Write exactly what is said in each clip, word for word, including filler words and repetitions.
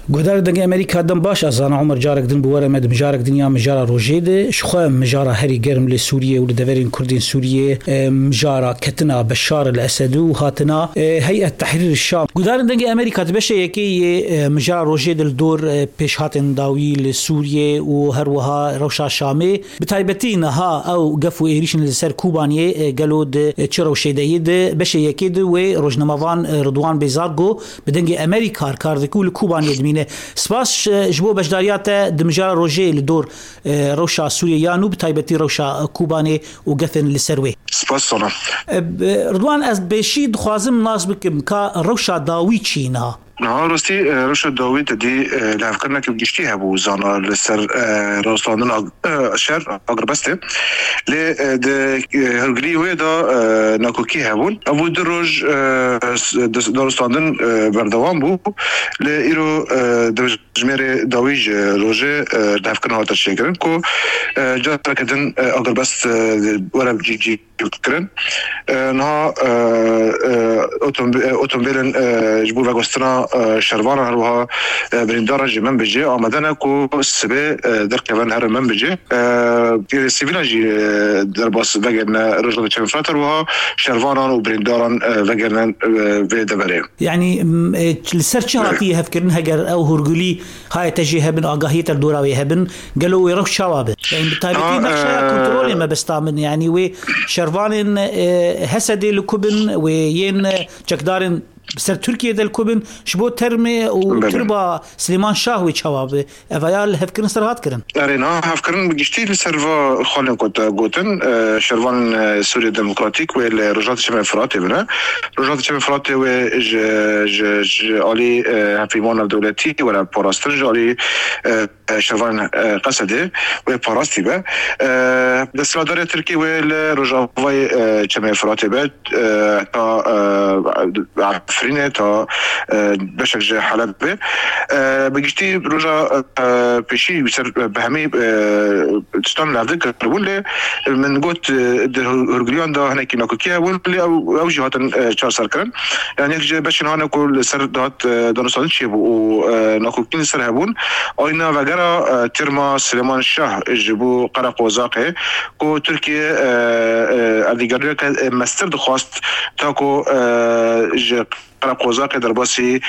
گودار دنگ امریکا دم باش از آن عمر جارک دن بواره مد مجارک دنیا مجارا روجیده شخواه مجارا هری گرم لسوریه و لدورین کردین سوریه مجارا کتنا بشار الاسد و هاتنا هيئة تحرير الشام. گودار دنگ امریکا دبشه یکی مجارا روجیده الدور پیش هاتن داوی لسوریه و هر وها روشا شامي بتايبتي نها او قفو ايريشن لسر كوبانيه قالود تشرو شيدايد بشه يكيد و روجنمافان رضوان بيزارغو بدنگي امريكا كاردكو لكوبانيه دمينه سپاس جبو بجداريات دمجار روجي لدور روشا سوريانو بتايبتي روشا كوباني وقفن لسروي سپاس صنع رضوان از بشيد خوازم ناس بكم كا روشا داوي چينا نها راستی روش داوی دی لحظه کرده که گشتی هبو زانا لسر راستاندن شهر آگربسته لی ده هرگلی وی دا ناکوکی هبون ابو دروج داستاندن بردوام بو لی ایرو دجمر داویج روژه لحظه کرده هات شکرن کو جا کردن آگربست ورم جی جی کرن نها اتومبیلن جبو وگستنا شروان هروها بریندار جمن بجی آمدن کو سبه در کمان هر من بجی سیویل جی در باس وگرن رجل چند فتر وها شروانان و برینداران وگرن و دبره يعني السر شهرتي هفكرن هجر او هرجلي هاي تجي هبن آگاهیت الدوراوي هبن قالوا يروح شوابه يعني بالتالي نقشة كنترول ما بستعمل يعني و شروان هسدي لكوبن وين جكدارن بسر تركيا دل كوبن شبو ترمي وتربا سليمان شاه ويشواب افيال هفكرن سرهات كرن ارينا هفكرن بجشتي لسرفا خالن كنت غوتن شروان سوريا ديمقراطيك والرجات الشمال الفراتي بنا رجات الشمال الفراتي و ج ج علي هفيمان الدولتي ولا باراسترج علي شروان قصدي وباراستي با دسلادار تركي والرجات الشمال الفراتي با تا فرينه تا بشك جه حلب بجتي رجع بشي بسر بهمي تستعمل لذلك ولا من قوت هرجليان ده هناك ناكوكيا ولا أو جهات شار سركن يعني يجي باش هنا كل سر دات دانستان شيء وناكوكين سر هبون أينا وجرا ترما سليمان شاه جبو قرق وزاقه كو تركيا أديجاريا كمستر دخواست تاكو قرق وزاقه در باسی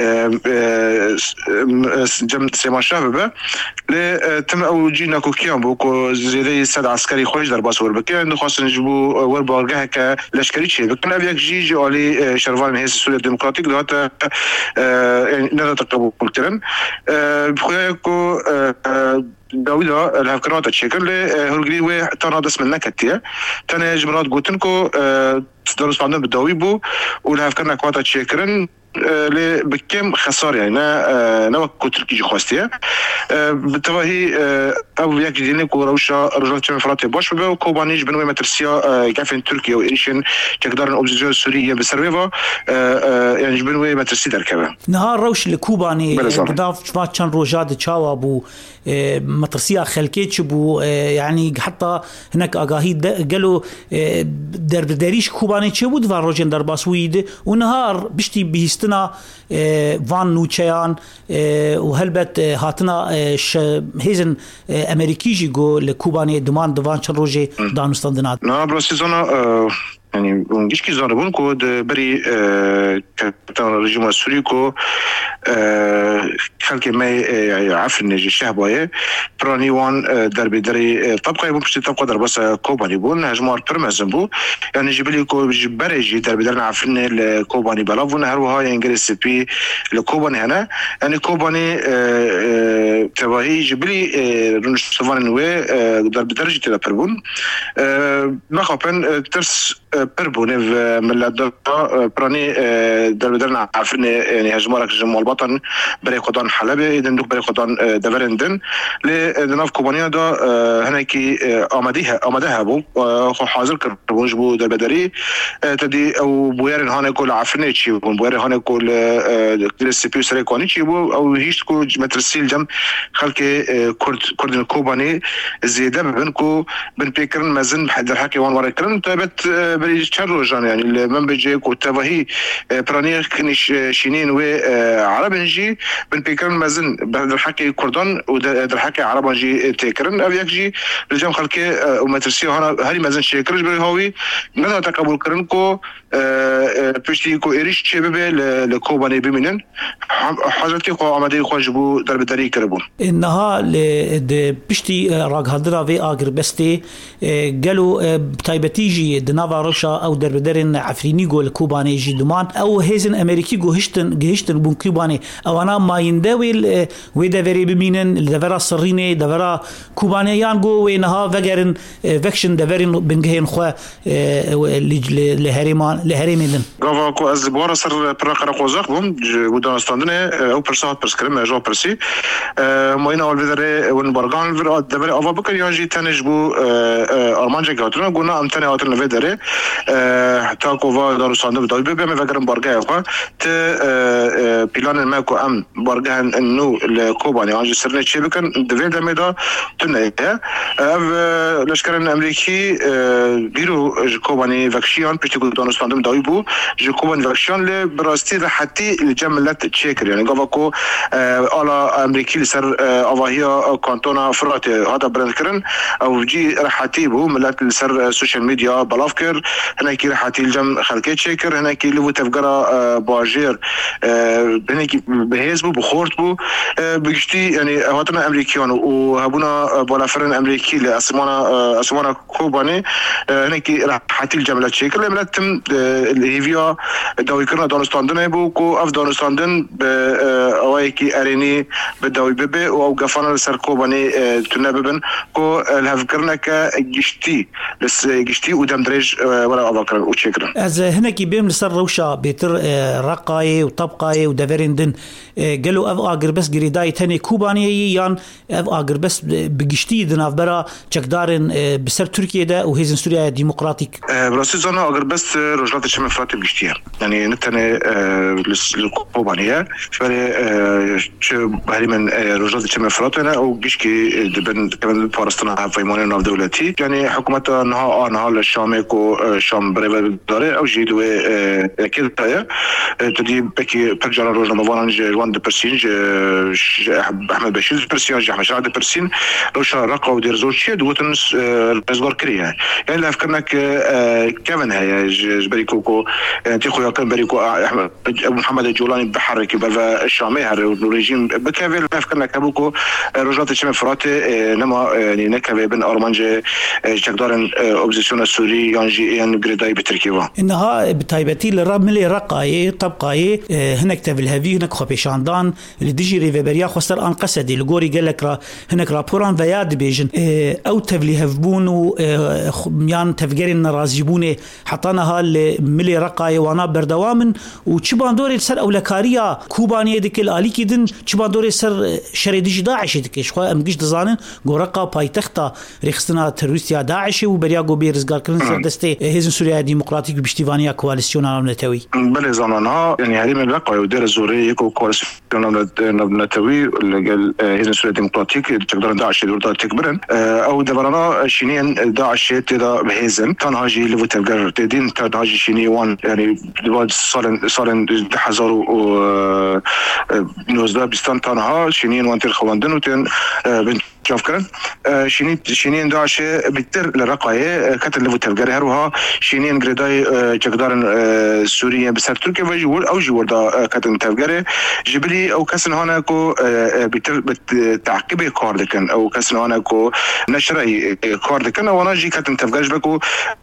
جم سیما شهبه لی تم اوجی ناکوکیان بو کو زیده صد عسکری خوش در باس ور بکن خاصن جبو ور بارگاه که لشکری چه بکن اب یک جی جالی شروان هست سوریه دموکراتیک دهات نه تقبل کردن بخواه کو داویدا الهفکرات تشکل هرگلی و تنها دست من نکتیه تنها جمرات گوتن کو درست عندنا بالداوي بو والهفكرنا كواتا تشكرن ل بكم خساره يعني نا نوع كتركي جخواستيه بالتواهي او ياك دينك وروشا رجال تشم فراتي باش بو كوبانيج بنوي مترسيا كافين تركيا وايريشن تقدر الاوبزيسيون السوريه بسرفا يعني بنوي مترسي دركبه نهار روش الكوباني قداف ما كان روجاد تشاوا بو مترسيا خلكيتش بو يعني حتى هناك اغاهي قالوا درب داريش كوباني تشبود فان روجن درباسويد ونهار بشتي بيست وان نوچيان وهلبت هاتنا هيزن امريكي جيغو لكوباني دمان دوان چن روجي دانستاندنات نا براسيزونا يعني ونجيش كي زاربون كو بري كابتن الرجيم السوري كو خلك ما عفن الشعبيه براني وان دربي دري طبقه يبون بشتي طبقه دربس كوباني بون هجمار برمزن بو يعني جبلي كو بريجي دربي درنا عفن الكوباني بلافون هروها انجلس بي الكوباني هنا يعني كوباني تباهي جبلي رنشتوان وي دربي درجه تلا بربون ما خابن ترس بربونه من لدى براني دربي درنا عفن يعني هجمارك جمال البطن بري قدان حلبة إذن دوك بري قدان دفرندن لدناف كوبانيا دا هناكي آمديها آمدها بو خو حاضر كربونج بو در بدري تدي أو بويرن هانا كل عفنة شيء بو بويرن هانا كل كل السبيو سريكواني شيء بو أو هيش كو مترسيل جم خلك كرد كردن كوباني زيادة بنكو بن بيكرن مازن بحد الحكي وان ورا كرن تابت بري تشرو جان يعني من بيجي كوتافهي برانيخ كنيش شينين و عربنجي بن بيكرن مازن بعد الحكي كردان ودر الحكي عربنجي تكرن او يكجي لجام خلكي ومترسي هنا هاري مازن شكرج بري هوي من تقبل كرنكو بيشتي كو إيريش شبابه لكوباني بمنن حاجتي خو عمدي خواجبو در بدري كربون إنها ل بيشتي راج هدرا في آخر بستي قالوا بتايبتيجي دنافا روشا أو در بدرين عفريني جو الكوباني جي دمان أو هيزن أمريكي جو هشتن جهشتن بون كوباني أو أنا ما يندوي ويدا فري بمنن دفرا صريني دفرا كوبانيان جو وينها فجرن فكشن دفرين بنجهين خوا لهريمان لهريمين قافا كو از بورا سر برقرا قوزاق بوم ودان استاندنه او برسات برسكرم جو برسي موينا اول بدري ون برغان فر دبر افا بكر يانجي تنجبو ارمانجا گاترنا گونا امتنه هاتن بدري تا كوفا دار استاند بدوي بهم فكرم برغا خو ت بلان ماكو ام برغان انو الكوباني يانجي سرنه تشبكن دفيل دمدا تنه اف لشكرن امريكي بيرو كوباني فاكشيون بيتي دان استاند داوي بو جو كوباني فاكشيون ل براستي حتى الجملات تشيكر يعني قفكو على امريكي لسر افاهيا كانتونا فرات هذا برنكرن او جي راحتي بو ملات لسر السوشيال ميديا بلافكر هناك راحتي الجم خلكي تشيكر هناك اللي تفقرا باجير هناك بهيزبو بخورتبو بجتي يعني هاتنا امريكيون وهبونا بولافرن امريكي لاسمانا اسمانا كوباني هناك راحتي الجملات تشيكر لملات تم الهيفيا داوي كرنا دانستاندن بو كو اف دانستاندن ب اوايكي اريني بداوي بيبي او غفانا سر كوباني تنببن كو الهفكرنا كجشتي بس جشتي ودم درج ولا افكر وتشكرا از هناكي بيم لسر روشا بيتر رقاي وطبقاي ودفرندن قالوا اف اجر بس جريداي تاني كوباني يان اف اجر بس بجشتي دناف برا تشكدارن بسر تركيا ده وهيزن سوريا ديمقراطيك براسي زانا اجر بس رجلات الشمال فرات بجشتي يعني نتني للكوبانيه فلي شو بهري من رجلات الشمال فراتنا او جشكي دبن كمان فارستنا فيمونين ناف دولتي يعني حكومه نها نها الشامكو شام بريفا داري او جيدو كده تدي بكي برجع رجل مفانج جوان دي برسينج احمد بشير برسينج احمد شعب برسين روشا رقا ودير زوجي دوتنس ازغار كريا يعني لا فكرناك كمان هي جبريكوكو انت خويا كان بريكو احمد محمد الجولاني بحرك بفا الشامي هر الرجيم بكافل فكرنا كابوكو رجلات الشمال فراتي نما يعني نكافي بن ارمانجي جقدارن اوبزيسيون السوري يانجي ان غريداي بتركيا انها بتايبتي للرمل رقاي طبقاي هناك تفل هذي هناك خبيشاندان اللي ديجي ريفيريا خسر ان قصدي الغوري قال لك هناك رابوران فياد بيجن او تفلي هفبون يان تفجرن رازجبونه حطناها لملي رقاي وانا بردوامن وتشبان دوري سر اولكاريا كوبانيه ديك الاليكي دن تشبان دوري سر شريدي داعش ديك شو ام جيش دزانن غورقا بايتختا ريخستنا تروسيا داعش وبرياغو بيرزغار كرن سر دستي هيزن سوريا ديمقراطيك بشتيفانيا كواليسيون نتوي بل زمانها يعني هذه من رقا ودير زوري يكو كواليسيون نتوي اللي هيزن سوريا ديمقراطيك تقدر داعش دور تكبرن او دبرنا شينين داعش تدا بهيزن تنهاجي لو تلقر تدين تنهاجي شيني وان يعني بعد صالن صالن حزار و نوزدا بستان تنها شينين وانتر خواندن وتن بنت شافكرن شينين شينين داعش بتر لرقايه كتر لو تلقر هروها شينين غريداي جقدارن سوريا بسر تركيا وجول او جول دا كتن تلقر جبلي او كسن هنا كو بتر بتعقب كاردكن او كسن هنا كو نشري كاردكن وانا جي كتن تلقر بكو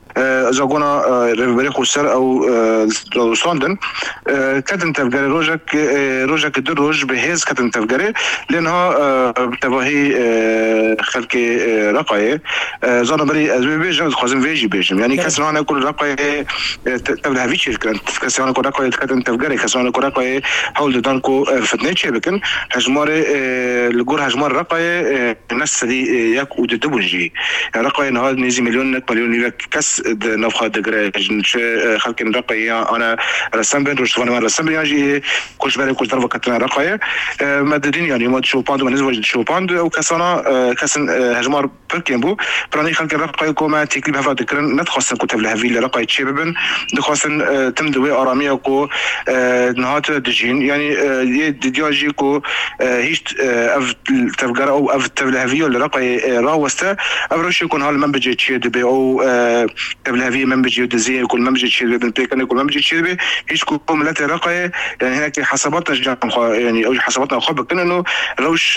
زاغونا ريفري خسر او لوساندن كتن تفجر روجك روجك دروج بهز كتن تفجر لانها تباهي خلك رقايه زانا بري ازبي جن خازن فيجي بيجم يعني كسر انا كل رقايه تبلها فيش كانت كسر انا كل رقايه كتن تفجر كسر انا كل رقايه حول دانكو فتنيتش بكن هجمار الجور هجمار رقايه الناس دي ياك ودبونجي رقايه نهار نيزي مليون مليون كس نفخه دغرا خلق رقيه انا رسم بين روش وانا رسم يعني كوش بالي كوش ضربه كتنا رقيه مددين يعني مود شو باند ونزوج شو باند وكسنا كسن هجمار بركيمبو براني خلق رقيه كوما تكليف هذا ذكرن ندخسن كتب لهفي رقيه شبابن دخسن تمدوي اراميه كو نهات دجين يعني دياجي كو هيش اف تفجر او اف تبلهفي ولا رقيه راوسته ابرش يكون هالمنبج تشي دبي او تبلهفي منبج يدزي يكون منبج تشي دبي بيكن يكون منبج تشي دبي هيش كو ملات رقيه يعني هناك حساباتنا جام يعني او حساباتنا خب انه روش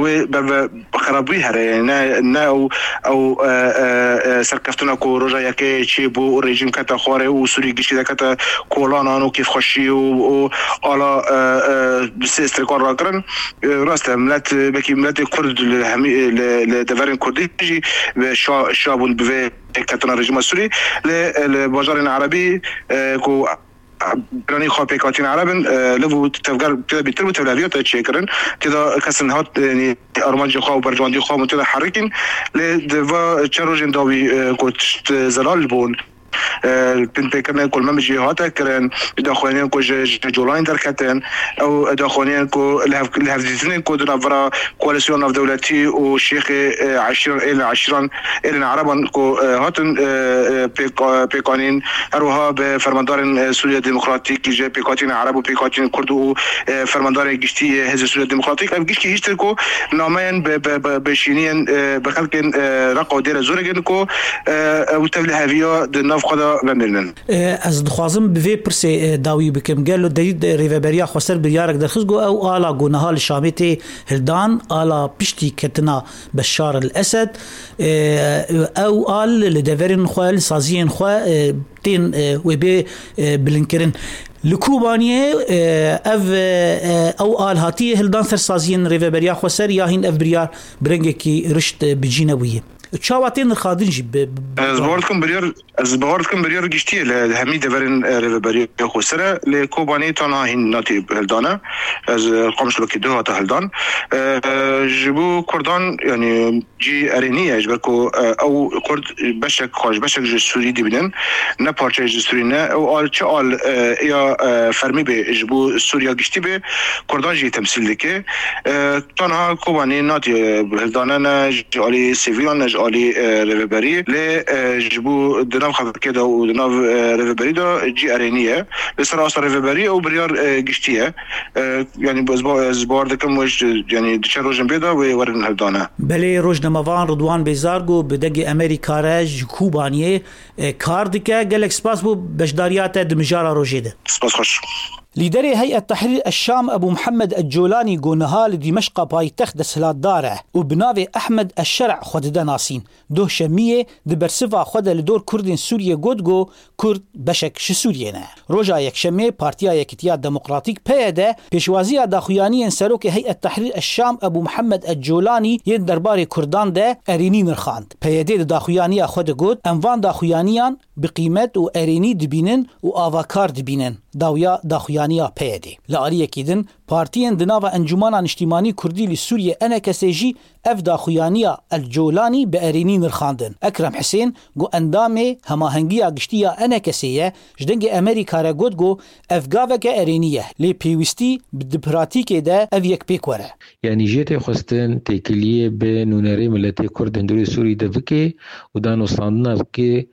بخربيها يعني او او سركفتنا كو رجا يكي تشيبو ريجيم كتا خواري وسوري كيشي كتا كولانا نو كيف خشي و على بسيستريكون راكرن راست ملات بكي ملات كرد لدفارين كردي تجي شابون بفي كتنا رجيم السوري لبجار العربي كو براني خابي كاتين عربن لفو تفجر كده بيتربو تبلافيات تشيكرن كده كسن هات يعني ارمانجي خا وبرجواندي خا متلا حركين لدفا تشاروجين داوي كوت زلال بون تنتكرن كل ما مجي هاتا كرن داخلين كو جولاين دركتن او داخلين كو الهفدتين كو درافرا كواليسيون اف دولتي وشيخ عشرين الى عشرين الى عربا كو هاتن بيقانين اروها بفرماندار سوريا ديمقراطيك جي بيقاتين عرب وبيقاتين كرد وفرماندار جشتي هذا سوريا ديمقراطيك ام جشتي هيشتركو نامين بشينين بخلق رقو دير زورجن كو وتبلهافيا نفقد بمرنن از دخوازم به پرسه داوی بکم گلو دید ریوبریا خسر بیارک درخزگو او آلا گونهال شامتی هلدان آلا پشتی کتنا بشار الاسد او آل لدورین خواه سازین خواه تین و بی بلنکرن لکوبانیه اف او آل هاتیه هلدان سرسازین ریوبریا خسر یا هین اف بریا برنگه کی رشت بجینویه چاواتين خادنجي زبورتكم برير زبورتكم برير جشتي لهمي دفرن ريفبري خوسره لكوباني تانا هين ناتي هلدانا از قامش لو كيدو هتا هلدان جبو كردان يعني جي ارينيه جبركو او كرد بشك خاش بشك سوري دي بنن نا بارچه سورينا او ال چال يا فرمي به جبو سوريا جشتي به كردان جي تمثيل دكه تانا كوباني ناتي هلدانا جالي سيفيان علي ريفبري لجبو دناف خاطر كده ودناف ريفبري ده جي ارينيه لسه اصلا ريفبري او بريار جشتيه يعني زبار دكم وش يعني تشروجن بيدا وورن هلدانا بلي روجنا مافان رضوان بيزارغو بدقي امريكا راج كوبانيه كاردكا جالكس باس بو بشداريات دمجاره روجيده سباس خوش ليدر هيئة تحرير الشام أبو محمد الجولاني قونها لدمشق بايتخت سلات داره وبناوي أحمد الشرع خود دناسين دو شمية دبرسفا خود لدور كردين سوريا قدقو كرد بشك شسورينا روجا يك شمية بارتيا يكتيات ديمقراطيك بيدا بيشوازية داخويانيا سروك هيئة تحرير الشام أبو محمد الجولاني ين درباري كردان ده أرينين الخاند بيدا داخويانيا خود قد أنوان داخويانيان بقيمة و أريني دبينن و آواكار دبينن داويا داخويانيا بيدي لأريه كيدن بارتيين دناوا انجمانا اجتماعي كردي لسوريا انا كسيجي اف داخويانيا الجولاني بأرينين الخاندن اكرم حسين جو اندامي هما هنگيا گشتيا انا كسيه جدنگ امريكا را گود جو افغاوك ارينيه لي بيوستي بدبراتيك ده اف يك بيكوره يعني جيتي خستن تكليه بنونري ملتي كرد هندوري سوري دفكي ودانو صاندنا بكي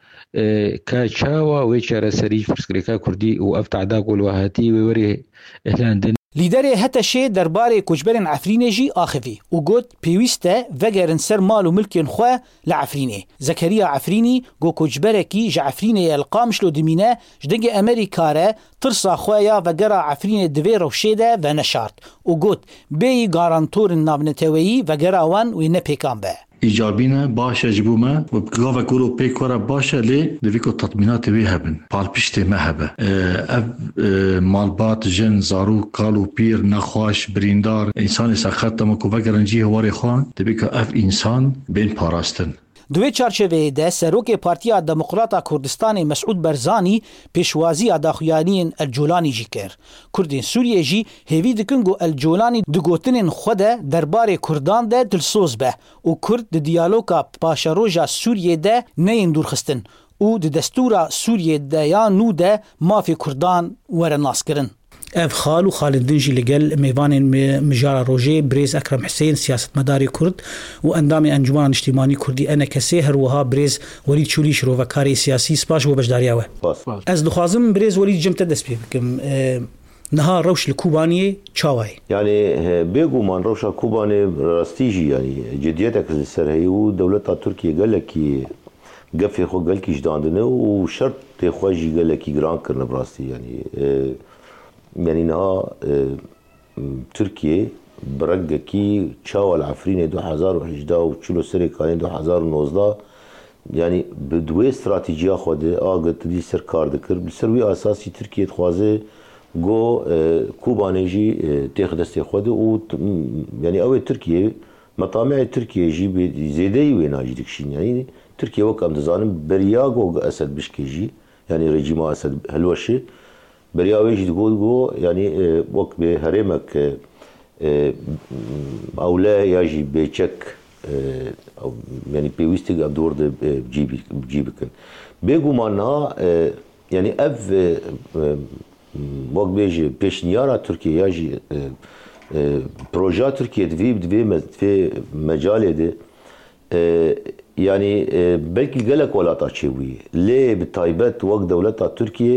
كاچاوا ويچاره سريج فرسكريكا كردي وافتعدا قولوهاتي ووري اهلاندن لیدر هتشه درباره کجبرن عفرینه جی آخوی و گود پیوسته وگرن سر مال و ملکین خواه لعفرینه زکریا عفرینی گو کجبره کی جعفرینه القامش لو دمینه جدنگ امریکا را ترسا خواه وگرا عفرینه دوی روشیده و نشارد و گود بی گارانتور نابنتویی وگرا وان و نپیکان به إيجابينا باشا جبوما وبقافة كولو بيكورا باشا لي لفيكو تطمينات ويهبن بالبشتي مهبة أب مالبات جن زارو قالو بير نخواش بريندار إنسان سخطة مكو فقرنجي هواري خوان تبيكو أف إنسان بين باراستن دوی چارچوه ده سروک پارتیا دموکراتا کردستان مسعود برزانی پیشوازی داخویانین الجولانی جی کر کردین سوریه جی هیوی دکنگو الجولانی دگوتنین خود درباره کردان ده دلسوز به و کرد ده دیالوگا پاشاروژا سوریه ده نین دورخستن و د دستورا سوریه د یا نو د مافی کردان ور ناسکرن اف خالو خالد دنجي لقل ميفان مجارة روجي بريز أكرم حسين سياسة مداري كرد وأندامي أنجمان اجتماعي كردي أنا كسيهر وها بريز وليد شوليش روفكاري سياسي سباش وبجدارياوه از دخوازم بريز وليد جمت دس بكم اه نهار روش الكوباني تشاواي يعني بيجو من روش الكوباني راستيجي يعني جديتك السر هي ودولتها تركيا قال لك قفي خو قال لك جداندنا وشرط تخواجي قال لك جران كرنا براستي يعني اه يعني نها تركيا برقة كي تشاو العفرين دو حزار وحجدا وتشلو سري كاني دو حزار ونوزدا يعني بدوي استراتيجية خواده آقت دي سر كار دكر بسروي أساسي تركيا تخوازه جو كوبانيجي تاخد استي خواده و يعني أول تركيا مطامع تركيا جي زيدي وين هاجي دكشين يعني تركيا وكام دزانم برياغو أسد بشكيجي يعني رجيم أسد هلوشي برياويجي تقول جو يعني وقت بهرمك أو لا يجي بيشك أو يعني بيوستيج أبدور ده بجيبي بجيبكن بيجو معنا يعني أف وقت بيجي بيشنيارة تركيا يجي بروجا تركيا دفي دفي في مجال ده يعني بلكي قالك ولا تشوي ليه بالتايبات وقت دولتها تركيا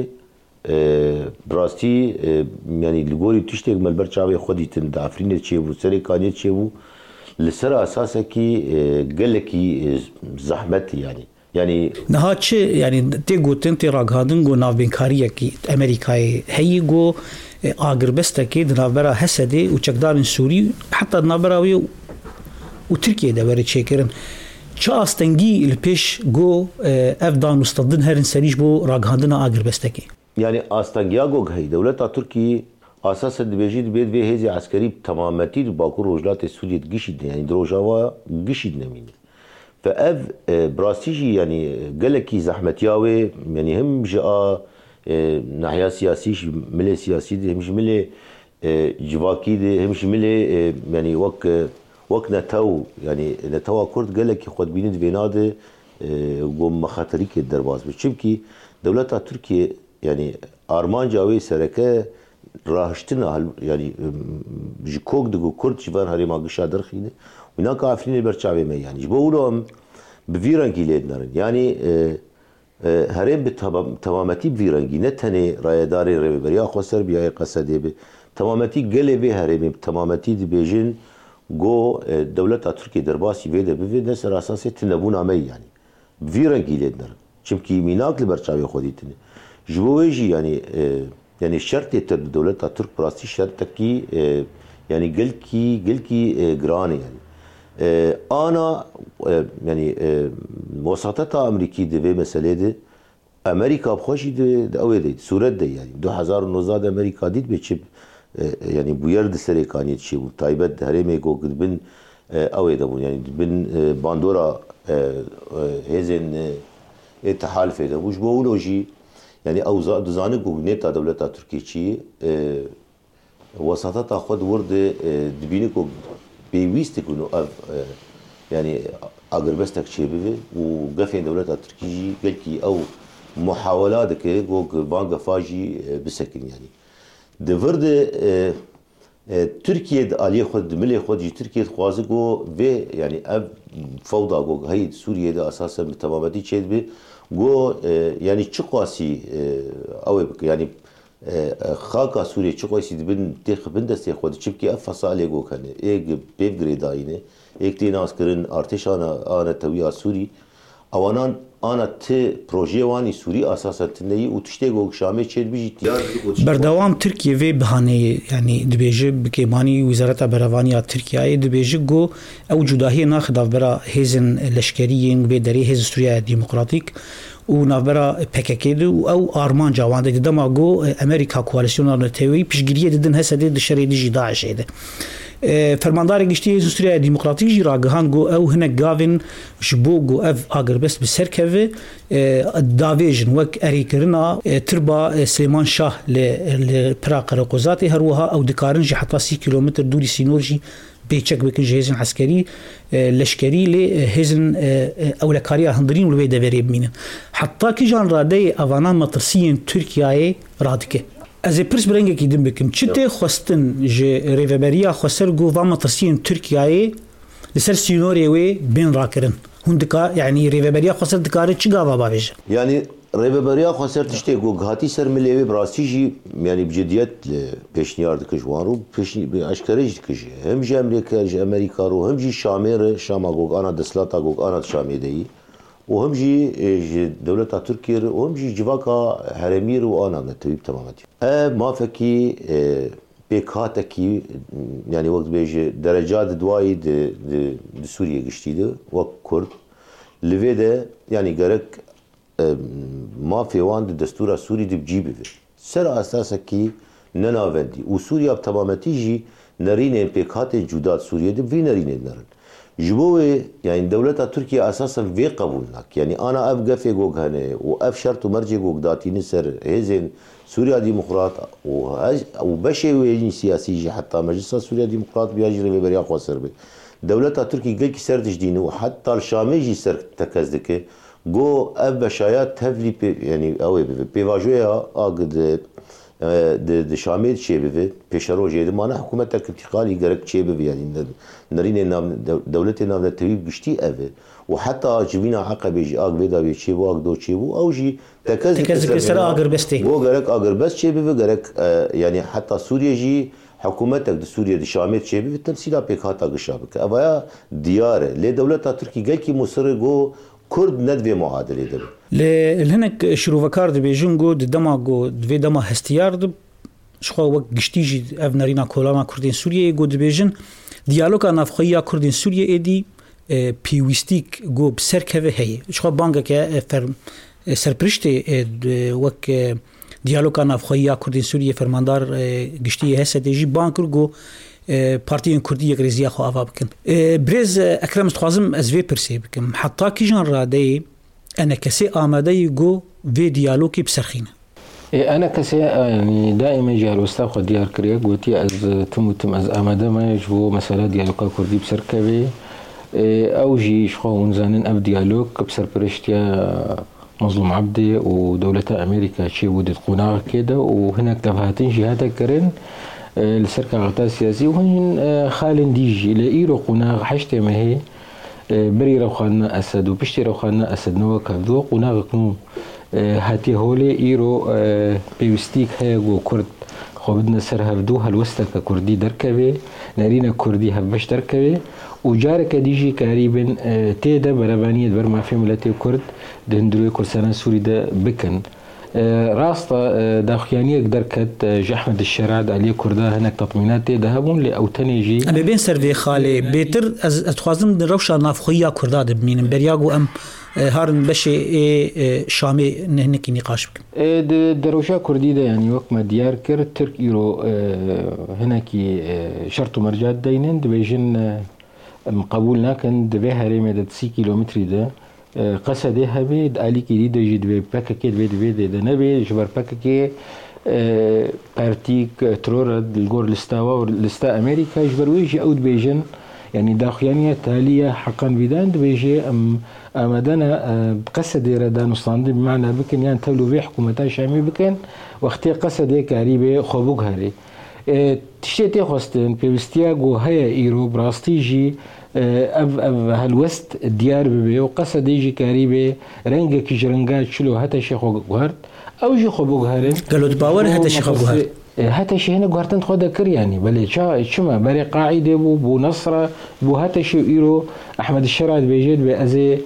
براستي يعني الجوري بتشتغل من البرشاوي خدي تندعفرين تشيبو سري كانيت تشيبو لسر أساسا كي قلكي زحمتي يعني يعني نهاتش يعني تيجو تنتي راغادن جو ناف بينكاريا كي أمريكاي هي جو آخر بس تكيد نافبرا هسدي وشكدار سوري حتى نافبراوي وتركيا ده بري تشيكرن شاس تنجي البيش جو أفضل مستضن هرن سريج بو راغادن آخر بس تكي يعني استانجياغو هي دولتها تركيا اساسا بيجيد بيد في هذه عسكري تمامتي باكو رجلات سوريا تجيشد يعني دروجاوا جيشد نمين فاف براستيجي يعني قالكي زحمتياوي يعني هم جاء ناحيه سياسي ملي سياسي مش ملي جواكي مش ملي يعني وك وك نتاو يعني نتاو كرد قالكي خد بيند فيناد قوم مخاطريك الدرباز بشبكي دولتها تركيا يعني آرمان جاوي سركه راهشتنا يعني جكوك دغو كرد شبان هري ما قشا درخينه هناك عارفين البرشاوي ما يعني جبولهم بفيرانجي ليدنر يعني هرم بتمامتي بفيرانجي نتني رايداري ريبريا خسر بيا قصدي تمامتي قلبي هرم تمامتي دبيجن جو دولة تركيا درباسي بيد بفيد نسر اساسي تنبون مي يعني بفيرانجي ليدنر چمكي ميناك البرشاوي خديتني جويجي يعني يعني الشرط تر دولة ترك براستي شرط كي يعني قلكي قلكي جراني يعني أنا يعني وساطتها أمريكي دبي مسألة ده أمريكا بخشي ده أول ده سورة ده يعني دو هزار ونوزاد أمريكا ديت بتشب يعني بويرد سري كاني تشيب تايبت هرمي جو قد بن أول ده بون يعني بن باندورا هزن اتحالف ده وش بقولوجي يعني أو دزانه جوجنيتا دولتها تركيا شيء وساطتها خد ورد دبينكو بيويست يكونوا يعني أقربستك شيء بيه وقفين دولتها تركيا قلكي أو محاولات كده جوج بانجا فاجي بسكن يعني دفرد تركيا عليه خد ملي خد جي تركيا خوازه جو في يعني أب فوضى جو هاي سوريا ده أساسا تمامتي شيء بيه جو يعني چقاسي أو يعني خاكا سوريا چقاسي دبن تخ بندست خود چبكي أفصال جو كان إيه بيفجري داينه إيه تيناس كرن أرتش أنا أنا تويا سوري أوانان أنا ت بروجي واني سوري أساسا تني وتشتغل جو شامي چيل بيجي بردوام تركيا في بهاني يعني دبيجي بكيماني وزارة بروانيا تركيا دبيجي جو أو جداهي ناخد برا هيزن لشكريين بدري هيز سوريا ديمقراطيك ونافبرا بككيدو أو أرمان جوان ده دما جو أمريكا كواليسيون نتوي بيشجريه ددن هسه ده شري دي داعش هذا فرماندار گشتی سوریه دموکراتیک جی راگهان گو او هنگ گاوین جبو گو اف آگر بس بسرکه داویجن وک اریکرنا تربا سلیمان شاه ل پراقر قزاتی هروها او دکارن جی حتی سی کیلومتر دوری سینور جی بيتشك بكن جهاز عسكري لشكري لهزن أولكاريا هندرين والبي دفري بمين حتى كي جان رادي أفانا مطرسيين تركيا رادكه از پرس برنگه کی دم بکم چته خواستن ج ریوبریا خسر گو و مطرسیین ترکیه لسر سینوری وی بین راکرن هندکا يعني ریوبریا خسر دکاره چی گاوا باویج يعني ریوبریا خسر تشته گو غاتی سر ملیوی براستیجی يعني بجدیت پیشنیار دکجوان رو پیش اشکرج دکج هم ج امریکا ج امریکا رو هم جی شامر شاما گو انا دسلاتا گو انا شامی دی وهم جي دولة تركيا وهم جي جواكا هرمير وأنا نتويب تماما. أه ما فكي أه بكاتكي يعني وقت بيجي درجات دواي د د سوريا قشتيده وقت كرد لفيده يعني جرك أه ما في وان الدستور السوري دي بجيبه سر أساسا كي ننافندي وسوريا بتماما تيجي نرينه بكات جودات سوريا دي في نرينه نرن. جبوه يعني دولة تركيا أساسا في قبولناك يعني أنا أبقى في جوج هنا وأف شرط ومرجع جوج داتي نسر هزين سوريا ديمقراط وبشي وين سياسي حتى مجلس سوريا ديمقراط بيجري ببريا خسر به دولة تركيا قل كسر تجدينه وحتى الشامي جي سر تكزدك جو أب بشايات تفلي يعني أو بيواجهها أقد د شامل شيء بفي بيشرو جيد ما أنا حكومتك انتقالي جرك شيء بفي يعني نرين نام دولتنا نام تبي بشتي أفي وحتى جبينا عقب يجي أق بيدا بيشي بو أق دو شيء بو أو جي تكذب تكذب سر أقر بستي هو جرك أقر بس شيء بفي جرك يعني حتى سوريا جي حكومتك د سوريا د شامل شيء بفي تمثيلها بيكاتا قشابك أبايا ديار لدولة تركيا جاي كي مصر جو كرد ندوي معادلة ده لهناك شروفكار دي بيجونغو ددماغو دفي دما هستيار شخوا وقت قشتيجي افنارينا كولانا كردين سوريا جو دبيجن ديالوغا نافخيا كردين سوريا ايدي بيويستيك جو بسركه هي شخوا بانغا كا فر سرپرشتي وقت ديالوغا نافخيا كردين سوريا فرماندار قشتي هسه ديجي بانكر جو بارتيين كردية غريزية خو أفا بكن بريز أكرم استخوازم أزوي برسي بكم حتى كي جان رادي أنا كسي آمادي جو في ديالوكي بسرخينة أنا كسي يعني دائما جهل واستاخد ديار كريا قوتي أز تم تم أز آماده ما يجبو مسألة ديالوكا كردي بسركبي أو جي شخو ونزانين أب ديالوك بسر برشتيا مظلوم عبدي ودولة أمريكا شي ودت قناغ كده وهناك تفهاتين جهاتا كرين لسركة غطاء سياسي وهن خالن ديجي لإيرو قناغ حشتي ما هي بري روخانا أسد وبشتي روخانا أسد نوا كفدو قناغ كنو هاتي هولي إيرو بيوستيك هايقو كرد خوبدنا سر هفدو هالوستا كردي دركبه نارينا كردي هفبش دركبه وجارك ديجي قريبا تيدا برابانية برما في ملاتي كرد دهندروي كرسانا سوري دا بكن راستا داخيانيك دركت جحمد الشرعد عليه كردا هناك تطمينات ذهبون لأوتنيجي أنا بين سرفي خالي بيتر أتخوازم روشا نافخيا كردا دبمين برياغو أم هارن بشي شامي نهنكي نقاش بكم دروشا كردي ده يعني وقت ما ديار كر ترك إيرو هناكي شرط مرجات دينين دبيجن مقبولنا كان دبيها ريمة تسي كيلومتري ده قصده هبه داليكي دي دجي دبي باكاكي دبي دبي دي نبي جبر باكاكي بارتيك ترور الجور لستاوا لستا أمريكا جبر ويجي أود بيجن يعني داخيانية تالية حقا بدان دبيجي أم أمدنا بقصده ردان وصلاندي بمعنى بكن يعني تولو بي حكومتا شامي بكن وقتي قصده كاريبي خوبوك هاري تشتي خواستن بيبستياغو هيا إيرو براستيجي أف أف هالوست الديار ببي وقصد يجي كاريبي رنجة كجرنجات شلو هتا شيخو جوهرت أو جي خبو جوهرين قالوا تباور هتا شيخو جوهرت هتا شي هنا جوهرتن تخودا كر يعني بلي شا شما بري قاعدة بو بو نصرة بو هتا شي إيرو أحمد الشرعد بيجيد بأزي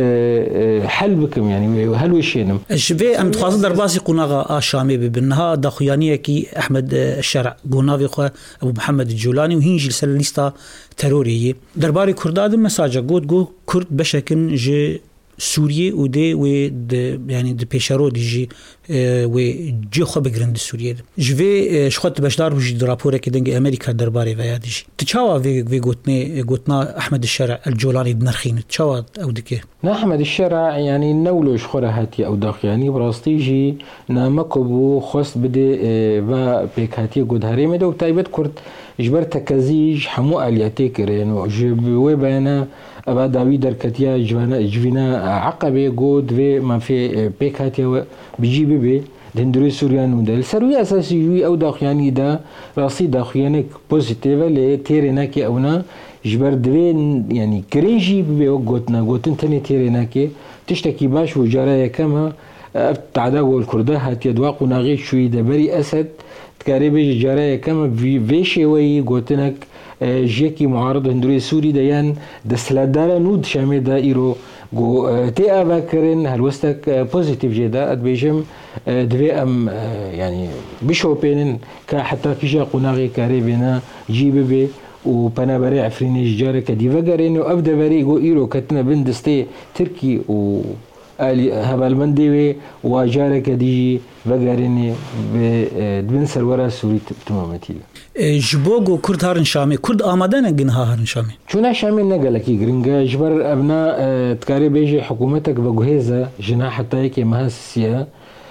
حل بكم يعني هل وشينم الشبه أم تخاص درباسي قناغا آشامي ببنها داخيانية كي أحمد الشرع قناغي خوا أبو محمد الجولاني وهينجي لسل ليستا ترورية درباري كرداد مساجة قود قو كرد بشكن جي سوريا ودي ود يعني د بيشارو ديجي و جي خو بگرند سوريا جوي شخوت بشدار بجي رابور كدنج امريكا درباري ويا ديجي تشاوا في في قوتني قوتنا احمد الشرع الجولاني بنرخين تشاوا او دكه احمد الشرع يعني نولو شخوره هاتي او داخ يعني براستيجي نامكبو خص بدي با بيكاتي قد هريمه دو تايبت كرد جبر تكازيج حمو الياتي كرين وجبوي بينا ابا داوي دركتيا جوانا جوينا عقبه جود في ما في بيكاتيا بيجي بي دندري سوريان ودل سروي اساسي جوي او داخياني دا راسي داخيانك بوزيتيف لي تيريناكي اونا جبر دوين يعني كرينجي بي وقوتنا قوتن تاني تيريناكي تشتكي باش وجارايا كما تعدا والكرده هات يدواق وناغي شوي دبري اسد تكاري بيجي جارايا كما في فيشي وي قوتنك جيكي معارض هندوري سوري ديان دسلادالا نود شامي دا ايرو جو تي افا كرين هالوستك بوزيتيف جدا ادبيجم دوي ام يعني بشوبين كا حتى كيجا قناغي كاري بينا جيب بي وبنا بري عفريني جارة كديفا قرين وابدا بري جو ايرو كتنا بندستي تركي و هبال مندوي وجارة كديجي وقريني بدبن سرورا سوري تمامتي جبوغو كرد هارن شامي كرد آمدان جنها هارن شامي شونا شامي نقلكي جرينجا جبر ابناء تكاري بيجي حكومتك بجهزة جناح حتى يكي مهاسسيا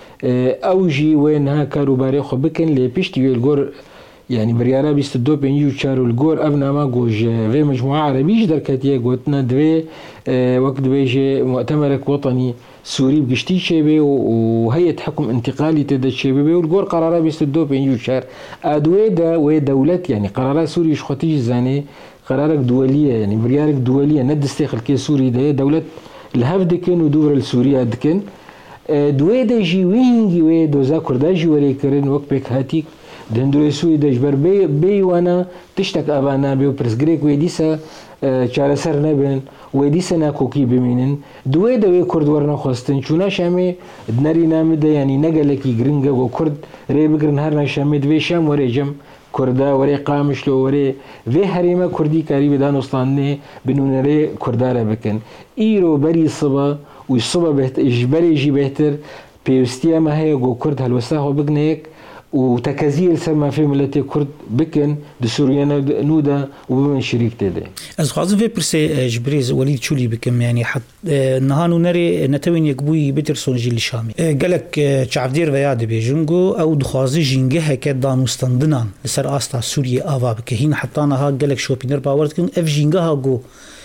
اوجي وينها كاروباري خو بكن لي بيشتي الجور يعني بريارا بيستدو بينيو تشارو الجور ابنا ما جوج في مجموعة عربية دركاتية قوتنا دوي وقت بيجي مؤتمرك وطني سوري بقشتي شيبي وهيئة حكم انتقالي تدا شيبي والجور قرارا بيستدو بينيو تشار ادوي دا وي دولت يعني قرارا سوري شخوتيج زاني قرارك دولية يعني بريارك دولية ند استيخل كي سوري دا دولت الهف دكن ودور السورية دكن دوي دا جي وينجي وي دوزا كرداجي وري كرين وقت بيك هاتيك دندوري سوي دجبر بي بي وانا تشتك ابانا بي برسغريك ويديسا چاره سر نبن ويديسا ناكوكي بمينن دوي دوي كرد ورنا خواستن چونا شامي دنري نامده يعني نقلكي گرنگا و كرد ري بگرن هرنا شامي دوي شام وري جم كردا وري قامشلو وري في حريمه كردي كاري بدان وصلاني بنونري كردارا بكن ايرو بري صبا والصبا بهت اجبري جي بهتر بيوستيا ما هي جو كرد هالوساهو بگنيك وتكازيل سما في ملتي كرد بكن دسوريانا نودا وبمن شريك تدي از خازن في برسي جبريز وليد شولي بكم يعني حت نهانو نري نتوين يكبوي بيترسون جيل الشامي قالك شعفدير وياد بيجنجو او دخازي جينجه هكا دانوستندنان لسر استا سوريا افا بك هين حطانا ها قالك شوبينر باورد كن اف جينجها جو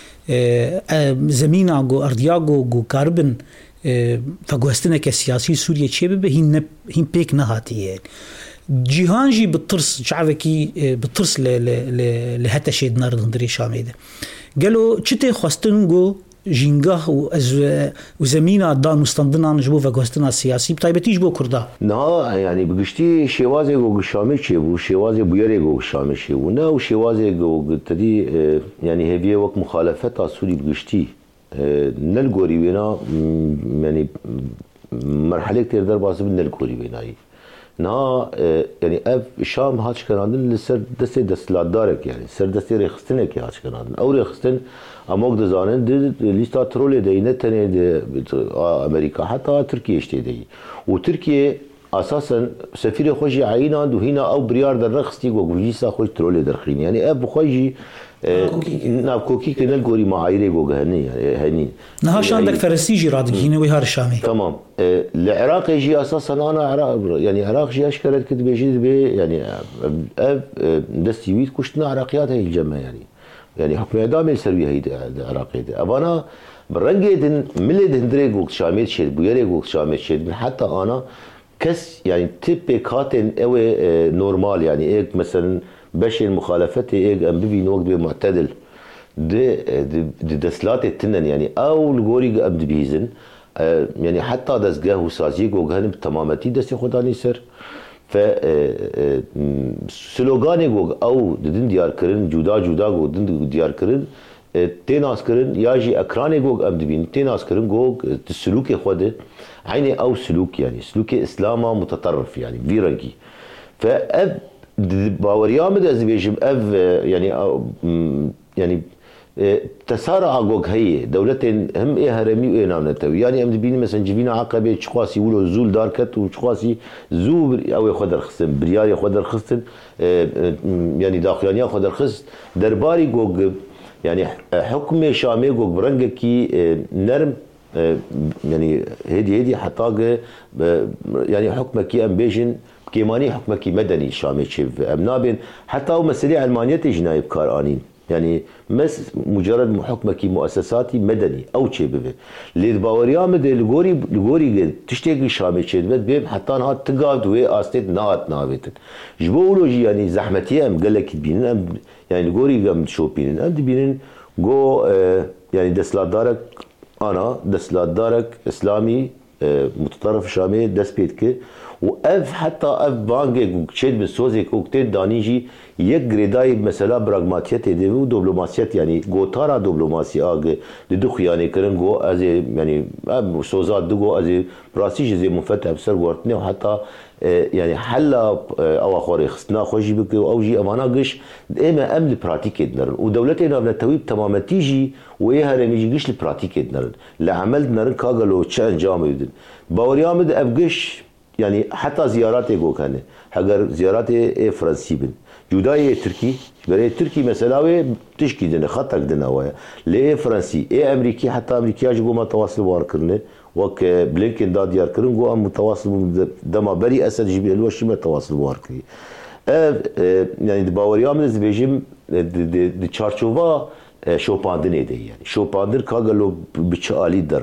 زمينا جو ارضياغو جو كاربن فقوستنا كسياسي سوريا تشيبه به هين هين بيك نهاتيه جيهانجي بالطرس شعبكي بالطرس ل ل لهتا شيد نار دندري شاميده قالوا تشتي خواستنجو جينغاه وزمينا دان مستندنا جبو فقوستنا السياسي بطيبتي جبو كردا نا يعني بقشتي شوازي جو شامي شيبو شوازي بيري جو شامي شيبو نا وشوازي جو تدي يعني هي وقت مخالفات سوري بقشتي نلقوري بينا يعني مرحلة كتير در باسب نلقوري بيناي نا يعني اف شام هاش كنادن لسر دستي دستلادارك يعني سر دستي رخصتنك هاش كنادن او رخصتن اموك دزانن دي ليستا ترول دي نتني دي امريكا حتى تركيا اشتي دي وتركيا اساسا سفير خوجي عينا دو هنا او بريار در رخصتي وجيسا خوج ترول درخين يعني اف خوجي ناب كوكي كنا الجوري معايرة جوجهني يعني هني نهاش عندك فرنسيجي رادق هنا ويهار الشامي تمام العراق يجي أساسا أنا عراق يعني عراق جي أشكرت كده بيجي بي يعني أب دستي ويد كشتنا عراقيات هي الجماعة يعني يعني حكم إعدام يسوي هي العراقية أبانا برنجة ملة هندري جوك شامل شيء بيري جوك شامل شيء حتى أنا كس يعني تبي كاتن أو نورمال يعني إيه مثلا باش المخالفات ايه ام بي نوقت معتدل دي دي دسلات التنن يعني او الجوري ام بيزن يعني حتى دسجاه وسازيق وجهن تمامتي دس خداني سر ف سلوغاني جوج او دين ديار كرن جودا جودا جو دين ديار كرن تناس كرن ياجي اكراني جوج ام بين تناس كرن جوج السلوك خده عيني او سلوك يعني سلوك اسلامه متطرف يعني فيرنكي ف باوريا مد از بيجم اف يعني يعني تسارع جوج هي دولتين هم ايه هرمي وايه نامنتوي يعني ام بيني مثلا جبينا عقبه تشخاصي ولو زول داركت وتشخاصي زو او ياخذ رخصن بريال ياخذ رخصن يعني داخلانيا ياخذ رخص درباري جوج يعني حكم شامي جوج برنجكي نرم يعني هدي هدي حتى يعني حكمك ام بيجن كيماني حكمك مدني شامي شيف امنابين حتى او مسألة علمانية جنايب كارانين يعني مس مجرد حكمك مؤسساتي مدني او شيء ببه اللي باوريام ده الجوري الجوري تشتكي شامي شيف بيب حتى انها تقعد وي استيت نات نابت جبولوجي يعني زحمتي ام قال لك بينن يعني الجوري قام شوبين ام بينن جو اه يعني دسلات دارك انا دسلات دارك اسلامي اه متطرف شامي دس بيتك واف حتى اف بانجي وشيد بالسوزيك وكتير دانيجي یک گریدای مثلا براغماتیت دی و دیپلماسیت يعني گوتارا دیپلماسی آگ دو خیانه کردن گو از يعني سوزات دو از براسیج زي منفتح بسر ورتنه وحتى يعني حل او اخر خصنا خوشي بك او جي امانه قش اما ام البراتيك دنر ودولتنا بنتويب تماما تيجي ويها رميجي قش البراتيك دنر لعمل دنر كاغلو تشان جامد باوريامد ابقش يعني حتى زياراتي جو كان اگر زياراتي فرنسي بن جدای ترکی برای ترکی مثلا و تشکی دنه خطک دنه ویا لی فرانسی ای امریکی حتی امریکا جو ما تواصل وار کرنه وک بلینکن داد یار کرن گو ام متواصل دما بری اسد جبل الوش ما تواصل وار کری يعني باوريا من زبيجم دي تشارچوفا شوباندنه دي يعني شوباندر كاغلو بتشالي در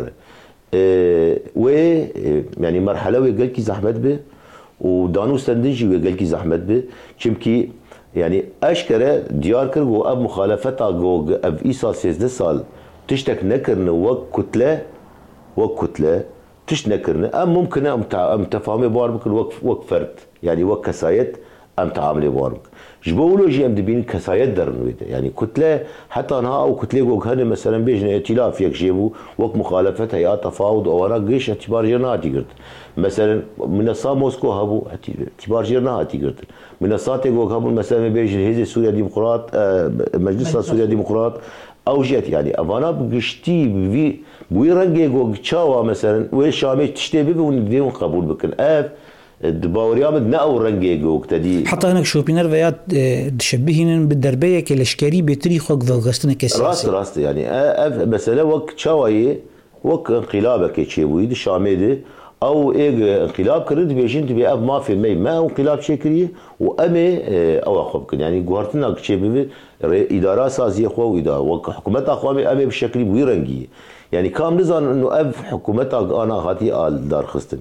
و يعني مرحله وقال كي زحمت به ودانو استندجي وقال كي زحمت به چمكي يعني اشكره ديار كر و اب مخالفتا جو اب ايسا سيزده سال تشتك نكرن وك كتله وك كتله تش نكرن ام ممكن ام تفاهمي بار بكن وك وك فرد يعني وك كسايت ام تعاملي بار بك جبولوجي ام دبين كسايت درن يعني كتله حتى انها او كتله جو هن مثلا بيجن ائتلاف يك جيبو وك مخالفت هيئات تفاوض او ورا جيش اعتبار جناتي قلت مثلا منصات موسكو هبو اعتبار جناتي قلت منصات جو هبو مثلا بيجن هيزي سوريا ديمقراط مجلس سوريا ديمقراط او جت يعني افانا بقشتي في بوي رنجي جو تشاوا مثلا وي شامي تشتي بي ونديهم قبول بكن اف الدباوريام ناو رنجي جو تدي حتى هناك شوبينر ويات تشبهين بالدربيه كالاشكاري بتاريخ وقت غستنا كسياسي راست راست يعني اف مثلا وقت تشاواي وقت انقلابك تشيوي دي شامي دي او ايه انقلاب كرد بيجين تبي اب ما في مي ما انقلاب شكري وامي او اخوك يعني جوارتنا كشبه اداره سازيه خو واداره وحكومه اخوامي امي بشكل ويرنجي يعني كام نظن انه اب حكومتك انا غادي ال دار خستن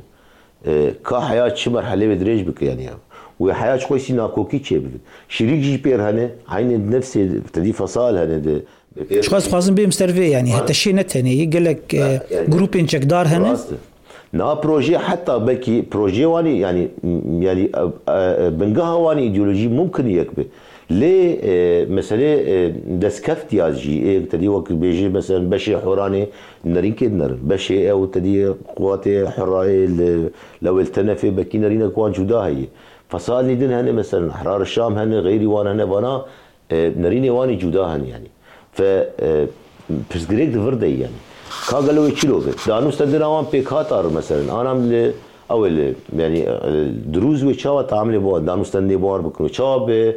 كحياه شي مرحله بدريج بك يعني وحياه كويسه ناكوكي تشبه شريك جي بير هنا عين نفس تدي فصال هنا شخص خاصم بهم سيرفي يعني حتى شيء نتني قال لك جروبين تشك دار هنا نا بروجي حتى بكي بروجي واني يعني يعني بنقها واني ايديولوجي ممكن يكبه ليه مسألة دسكفت يازجي ايه تدي وقت بيجي مثلا بشي حوراني نرين كده نر بشي او تدي قوات حرائي لو التنفي بكي نرين كوان جدا هي فصال لي دين هني مثلا احرار الشام هني غيري وانا هني وانا نرين واني جدا هني يعني ف بسجريك دفردي يعني كاغلو يشيلوه دانو استدراوان بيكاتار مثلا انا من اول يعني دروز وشاو تعامل بو دانو استندي بور بكو شاو ب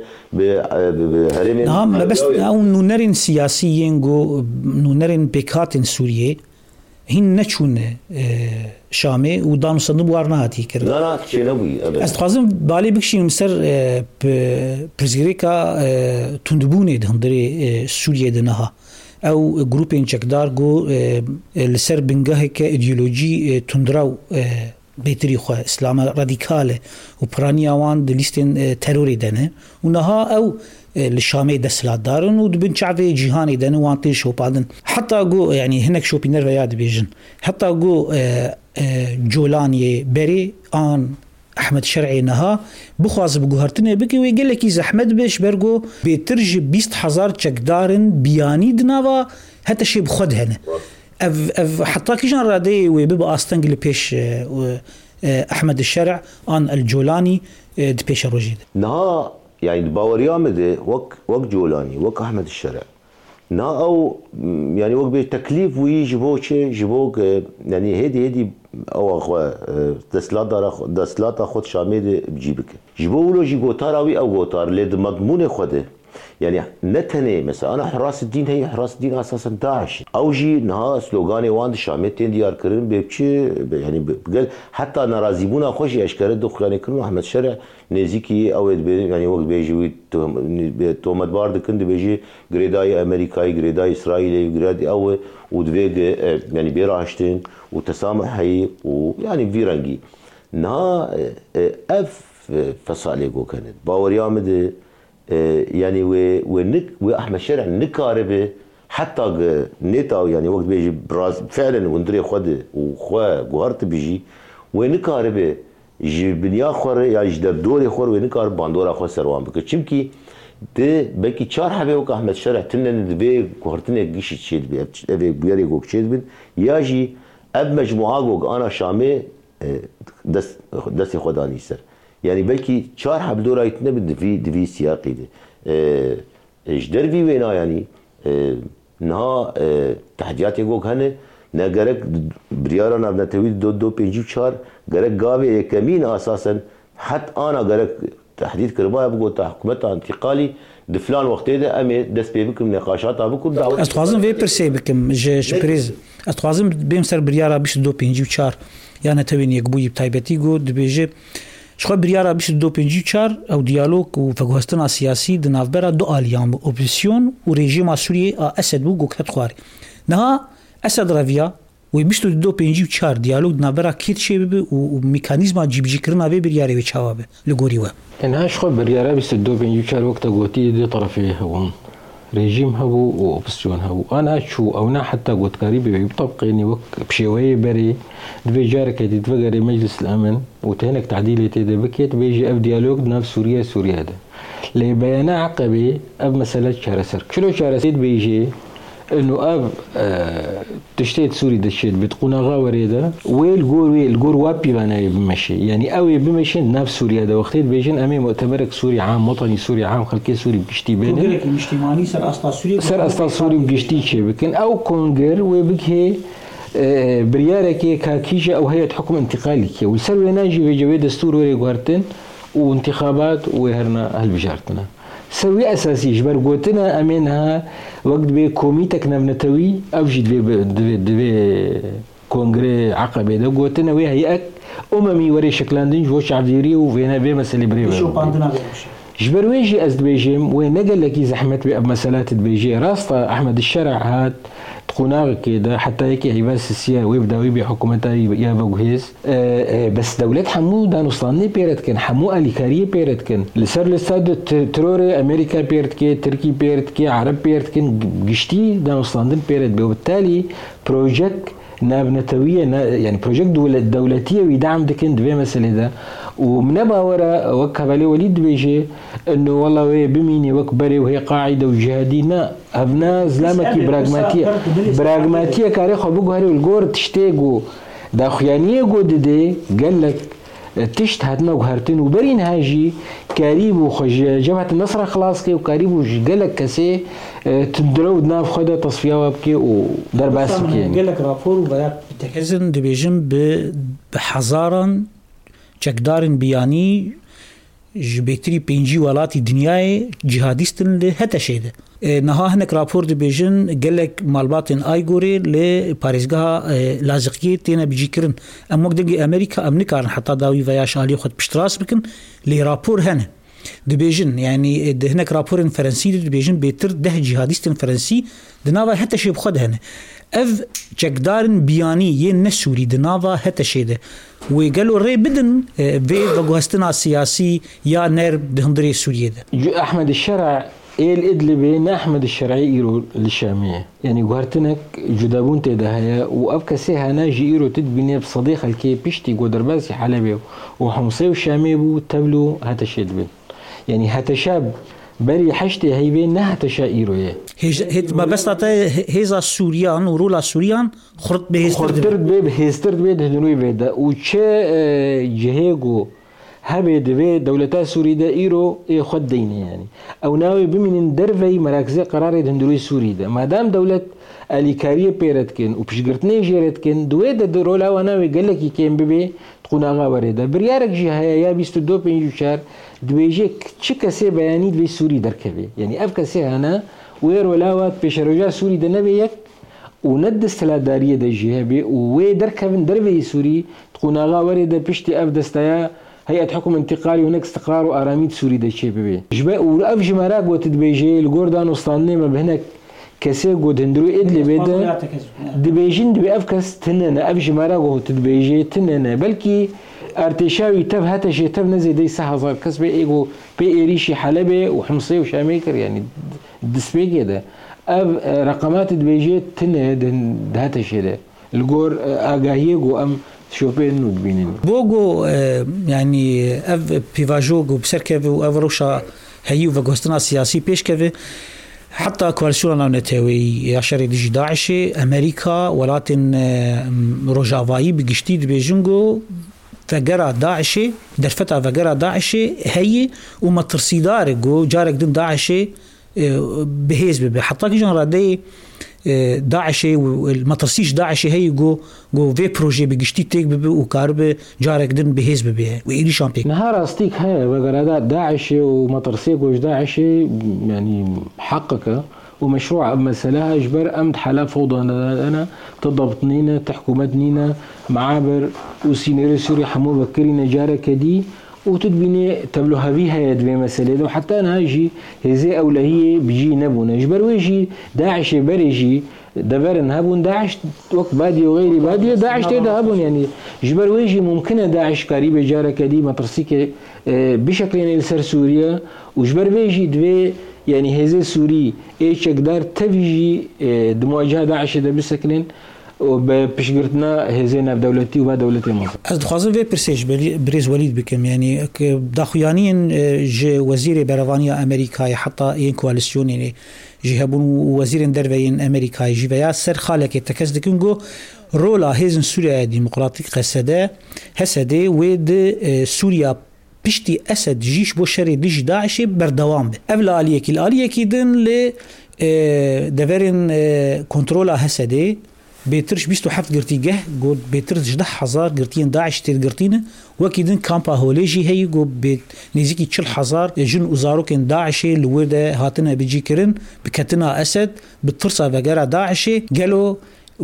بهرم نعم بس او نونرين سياسيين جو نونرين بيكاتن سوريا هن نچون شامي ودانو استندو بوارنا هاتي كر لا لا شنوي استخازم بالي بكشي مصر برزغريكا توندبوني هندري سوريا دنها او جروبين چکدار گو لسر بنگاه که ایدئولوژی تندراو بتريخ اسلام راديكال وبراني اوان دليستن تروري دنه ونها او للشامي دسلات دارن ودبن شعبي جهاني دنه وانتي شو بعدن حتى جو يعني هناك شو بينر وياد بيجن حتى جو جولاني بري ان احمد شرعي نها بخواز بجوهرتنه بكي ويقول لك اذا احمد بيش برجو بيترج بيست حزار چکدارن بياني دنوا حتى شي بخد هنا اف اف حتى كيجان رادي وبيبقى استنجل بيش احمد الشرع ان الجولاني دي بيش الرجيد نها يعني باوريا مد وك وك جولاني وك احمد الشرع نا او يعني وك بتكليف ويجبو شي جبوك يعني هدي هدي او اخو دسلات دار دسلات خود شامل بجيبك جبولو جي غوتاراوي او غوتار لد مضمون خود يعني نتني مثلا انا حراس الدين هي حراس الدين اساسا داعش او جي نها سلوغاني واند شامتين ديار كرين بيبشي يعني بقال حتى نرازيبونا خوش اشكال دخلاني كرين احمد شرع نزيكي او يعني وقت بيجي تومت بارد كند بيجي غريداي امريكاي غريداي اسرائيلي غريداي او ودفيج يعني بيراشتين وتسامح هي ويعني فيرانجي نها اف فصاليكو كانت باوريامد يعني ونك واحمد شرع نكاربه حتى نيتا يعني وقت بيجي براز فعلا وندري خد وخوا جوهرت بيجي ونكاربه جي بنيا خور يا جدر دوري خور ونكار باندورا خو سروان بك چمكي ده بلكي چار حبه وك احمد شرع تنن دبي جوهرتنه گيش تشيد بي ابي بياري گوك تشيد بن يا جي اب مجموعه گوك انا شامي دس دس خداني سر يعني بلكي چار حب دورا يتنه بدفي دفي سياقي ده اجدر في وينا يعني نها تحديات يقولك هنا نجارك بريارنا بنتوي دو دو بيجي چار جارك جابي كمين أساسا حتى أنا جارك تحديد كرباء بقول تحكمت انتقالي دفلان وقت ده أمي دس بيبكم نقاشات أبوكم دعوة أستوازن في برسي بكم ج بريز أستوازن بيمسر بريارا بيش دو بيجي چار يعني توين يقبوي بتايبتي جو دبيجي شخو بريارا بيش دو بيجي چار أو ديالوج وفقهستنا سياسي دنافبرا دو آليان أوبسيون وريجيم سوري أسد بوجو كتخواري نها أسد رافيا ويبشتو دو بيجي چار ديالوج دنافبرا كيت شيء وميكانيزم جيبجي كرنا في بريارا بيشاوبه لغوريوا إنها شخو بريارا بيش دو بيجي چار وقت قوتي دي طرفي هون ريجيم هبو وأوبسيون هبو أنا شو أو نا حتى قلت قريب يبطبقيني وك بشوية بري دبي جارك دي تفقري مجلس الأمن وتهنك تعديلي تيدا بكيت بيجي أب ديالوج ناف سوريا سوريا ده لي بيانا عقبي أب مسألة شهرسر شلو شهرسيد بيجي إنه أب آه تشتيت سوري دشيت بتقونا غاوريدا ويل جور ويل جور وابي بنا بمشي يعني أوي بمشي ناف سوريا ده وقتيت بيجين أمي مؤتمرك سوري عام وطني سوري عام خلكي سوري بيشتي بينه كونغر المجتمعي سر أصلا سوري سر أصلا سوري بيشتي شيء بكن أو كونغر وبكه آه بريارك كاكيجة أو هيئة حكم انتقالي كي والسر ناجي في جويد دستور وري جوارتن وانتخابات وهرنا هالبجارتنا سوي أساسي جبر قوتنا أمينها وقت بي كوميتك نبنتوي أوجد بي دبي دبي كونغري عقبة ده قوتنا ويا هيئك أممي وري شكلاندين جو شعبيري وفينا بي مسألة بريبا شو باندنا بيمشي جبر ويجي أزد بيجيم وينقل لك زحمة بأب مسألات بيجي راسطة أحمد الشرع هات تقناغ كده حتى هيك عباس السيا ويبدا ويبي حكومتها يا بوجهز أه أه بس دولة حمو دانو صلاني بيرت كان حمو اليكاريه بيرت كان لسر لساد تروري امريكا بيرت كي تركي بيرت كي عرب بيرت كان جشتي دانو صلاندن بيرت وبالتالي بروجكت نابنتويه يعني بروجكت دولة دولتيه ويدعم دكن دبي مسألة ده ومنبا ورا وكبالي وليد بيجي انه والله وي بميني وكبري وهي قاعده وجهادينا ابنا زلامكي براغماتيه براغماتيه كاري خبوغ هاري والجور تشتيغو دا خيانيه جوددي قال لك تشت هاتنا وهرتين وبرين هاجي كاريب وخج جبهه النصر خلاص كي وكاريب وقال لك كسي تدرو ناف خدا تصفيه وبكي ودرباس كي قال لك رابور وبدا تحزن دبيجن بحزارا چکدارن بیانی جبکتری پنجی ولاتی دنیای جهادیستن له هتا شده نها هنک راپور دی بیژن گلک مالباتن آیگوری ل پاریزگاه لازقیه تینا بجیکرن اما دگی امریکا امنیکارن حتی داوی ویاش علی خود پشتراس بکن لی راپور هنه دی بیژن يعني ده هناك رابور فرنسي دی بیژن بيتر ده جهاديستن فرنسي دناوا حتى شي بخد هنا اف چکدارن بیانی يه نسوري دناوا حتى شي ده وقالوا ري بدن في بغوستنا سياسي يا نرب دهندري سوريا ده احمد الشرع ايه الادلبي نا احمد الشرعي ايرو الشاميه يعني غارتنك جدابون تدهيا وابكسي هنا جيرو تدبني بصديق الكي بيشتي غدرباسي حلبي وحمصي وشامي بو تبلو هتشد بن يعني هتشاب بري حشتي هيبين نه هتشايرو يه هيت ما بس تا هيزا سوريان ورولا سوريان خرط به خرط به هسترد به دنوي بيدا وچه جهيغو هبه دوی دولتا سوری ده ایرو ای خود دینه یعنی او ناوی بمینن دروی مراکز قرار دندروی سوری ده مادام دولت الیکاری پیرد کن و پیشگرتنی جیرد کن دوی ده رولا و ناوی گلکی کن ببی تقون آغا ورده بریارک جی هیا یا بیست و دو پنجو چار دویجه چه کسی بیانی دوی سوری درکبه یعنی اف کسی هانا وی رولاوات پیش روجا سوری ده نبی یک و ند استلاداریه ده جیه بی و وی درکبن دروی سوری تقون آغا ورده پشتی اف دستایا هيئة حكم انتقالي هناك استقرار وآراميد سوري ده شيء ببي جبا ولأف جماراك وتدبيجي الجوردان وصلنا ما بهناك كسي قد هندرو إدلي بيدا دبيجين دبي أفكس تننا أف جماراك وتدبيجي تننا بلكي ارتشاوي تف هتا شيء تف نزي دي ساحة صار كسبي إيجو بي إيريشي حلبة وحمصية وشاميكر يعني الدسبيجي ده أف رقمات دبيجي تننا ده هتا شيء ده الجور آجاهيجو أم شوفين ودبينين بوغو يعني اف بيفاجوغو بسركه وافروشا هيو وغوستنا سياسي بيشكه حتى كواليسيون نتاوي عشر ديجي داعش امريكا ولاتن روجافاي بجشتيد بيجنغو فقرا داعش درفتا فقرا داعش هي وما ترسيدار جو جارك دين داعش بهيز حتى كي جان رادي داعش والمطرسيش داعش هي جو جو في بروجي بجشتي تيك ببي وكارب جارك دن بهيز ببي وإيري شامبيك نهار أستيك هاي بقرادات داعش ومطرسيك وش داعش يعني حقك ومشروع مسألة إجبار أمد حالة فوضى أنا تضبطنينا تحكمتنينا معابر وسينيري سوري حمو بكرينا جارك دي وتدبيني تبلوها بيها يدبي مسألة وحتى أنا هاجي هزي أولهية بيجي نبونا جبر ويجي داعش بريجي دبرن هابون داعش وقت بادي وغيري بادي داعش تيدا هابون يعني جبر ويجي ممكن داعش قريبة جارك دي مطرسيك بشكل يلسر سوريا وجبر ويجي دبي يعني هزي سوري ايش اقدر تفيجي دمواجهة داعش دا بسكنين وبشجرتنا هزينا بدولتي وبا دولتي مصر. از دخوازم في برسيج بريز وليد بكم يعني داخويانين جي وزير بروانيا امريكا حتى ين كواليسيون يعني جهبون وزير دروين امريكا جيبيا سر خالك تكزدكنغو رولا هزن سوريا ديمقراطيك قسدا هسدي ود سوريا بشتي اسد جيش بو شري ديج داعش بردوام ابلا عليك الاليه دن ل دفرن كنترولا هسدي بيترش بيستو حفت قرتي جه قد بيترش ده حزار قرتين داعش تير قرتينه وكيدن كامبا هوليجي هي قد بيت نيزيكي تشل حزار جن وزاروكن داعشي الوردة هاتنا بيجي كرن بكتنا أسد بترسا فقرا داعشي قالوا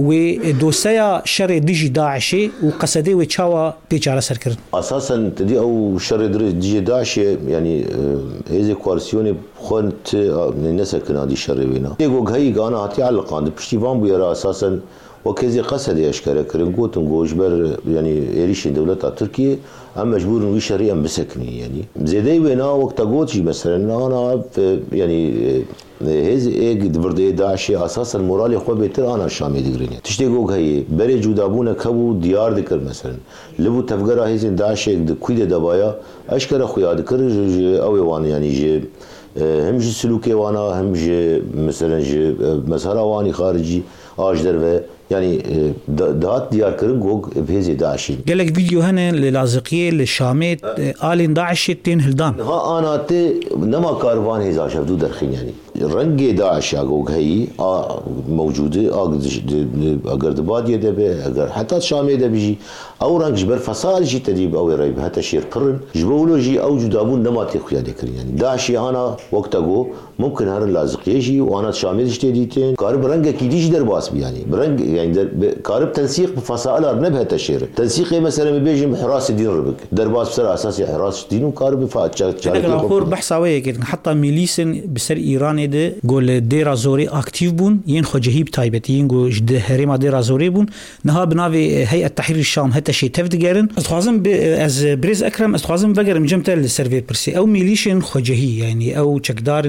ودوسيا شر ديجي داعشي وقصدي وتشاوا بيجارة سركرن أساسا تدي أو شر ديجي داعشي يعني هذه كواليسيون خونت الناس كنا دي شر بينا يقول هاي قانا هاتي على القاند بشتيفان بيرا أساسا وكذي قصد يشكر كرن قوتن جوجبر يعني إيريش دولة تركيا أم مجبور إنه يشري أم بسكني يعني زيدي وينا وقت قوتش مثلا أنا يعني هذا إيه دبردي داعش أساسا المورال يخوي بيتر أنا الشامي دقريني تشتي جوج هي بري جودابونا كبو ديار ذكر مثلا لبو تفجر هذا داعش كويد دبايا أشكر أخويا ذكر أو يوان يعني جي هم جي سلوكي وانا هم جي مثلا جي مسارا واني خارجي آجدر و يعني دهات ديار كرن جوج بهذه داعشين. قالك فيديو هنا للازقية للشامات آلين داعش تين هلدان. ها أنا تي نما كاروان هذا شفتو درخين يعني رنج داعش جوج هي موجودة أجر دباد يدبه أجر حتى الشامي ده بيجي أو رنج جبر فصال جي تديب أو يريب حتى شير قرن جبولو جي أو جدابون نما تخيا ذكرين يعني داعشي أنا وقت جو ممكن هر لازقية جي وأنا الشامي تشتديتين كارب رنج كيديش درباس يعني برنج يعني كارب تنسيق بفصائل نبه تشير تنسيق مثلا بيجي حراس دين ربك درباس بسر اساسي حراس دين وكارب فات شارك الخور بحثاويه كده حتى ميليسن بسر ايران ده قول ديرا زوري اكتيف بون ين خجهيب تايبتين قول جد هريما ديرا زوري بون نها بنافي هيئه تحرير الشام هتا شي تفدقرن استخوازم از بريز اكرم استخوازم فقر مجمتل للسيرفي برسي او ميليشن خجهي يعني او تشكدار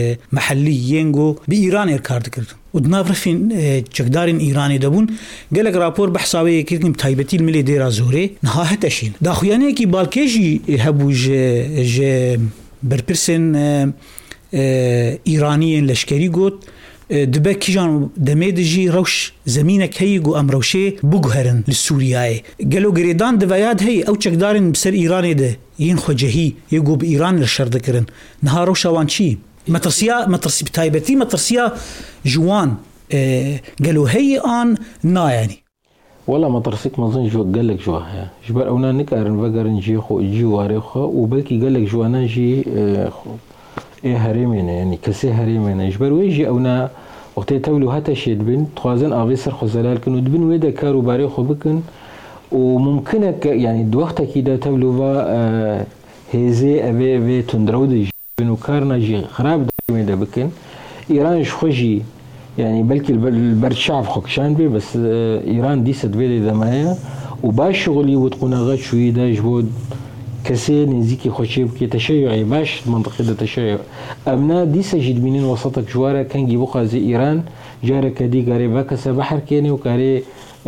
محلي ينجو بايران اركارد كرد ودنافر فين تشكدارين إيراني دبون قالك رابور بحثاوي كيكم تايبتي الملي ديرا زوري نها هتشين داخوياني كي بالكيجي هبو ج ج بربرسن إيرانيين لشكري قوت دبه کیجان دمید جی روش زمینک هی گو ام روشه بگهرن لسوریای گلو گریدان دویاد هی او چکدارن بسر ایران ده ین خوجهی یگو به ایران لشرد کرن نها روشوان چی مترسیا مترسی بتایبتی مترسیا جوان قالوا هي آن نا يعني والله ما ترسيك ما ظن جو قال لك جو جبر اونا نكارن فقرن جي خو جي واريخو وبلكي قال لك جوانا جي ايه هريمين يعني كسي هريمين جبر ويجي اونا وقت تولو هتا شيد بن توازن افيسر خزلال كنو دبن ويدا كارو باريخو بكن وممكنك يعني دوقتا كده تولو فا هيزي ابي ابي تندرودي بنو كارنا جي خراب دا بكن ايران شخوجي يعني بلكي البرد شعب خوكشان بي بس ايران دي ستبيدي دمايا وباش شغلي وتقونا غاد شوي دا جبود كسي نزيكي خوشيب كي تشيعي باش منطقة دا تشيع امنا دي سجد منين وسطك جوارا كان جيبو خازي ايران جارة كدي قاري باكسا بحر كيني وكاري